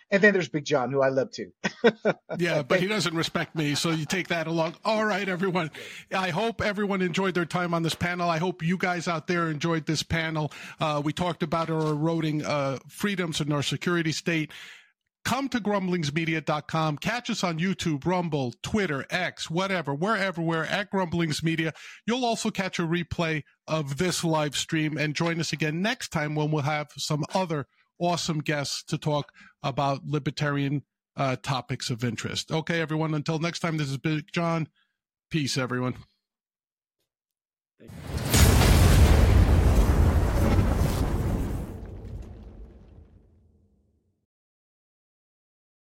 [SPEAKER 5] And then there's Big John, who I love too.
[SPEAKER 1] Yeah, but he doesn't respect me, so you take that along. All right, everyone. I hope everyone enjoyed their time on this panel. I hope you guys out there enjoyed this panel. We talked about our eroding freedoms in our security state. Come to grumblingsmedia.com. Catch us on YouTube, Rumble, Twitter, X, whatever. We're everywhere at Grumblings Media. You'll also catch a replay of this live stream and join us again next time when we'll have some other awesome guests to talk about libertarian topics of interest. Okay, everyone, until next time, this is Big John. Peace, everyone.
[SPEAKER 2] Thank you.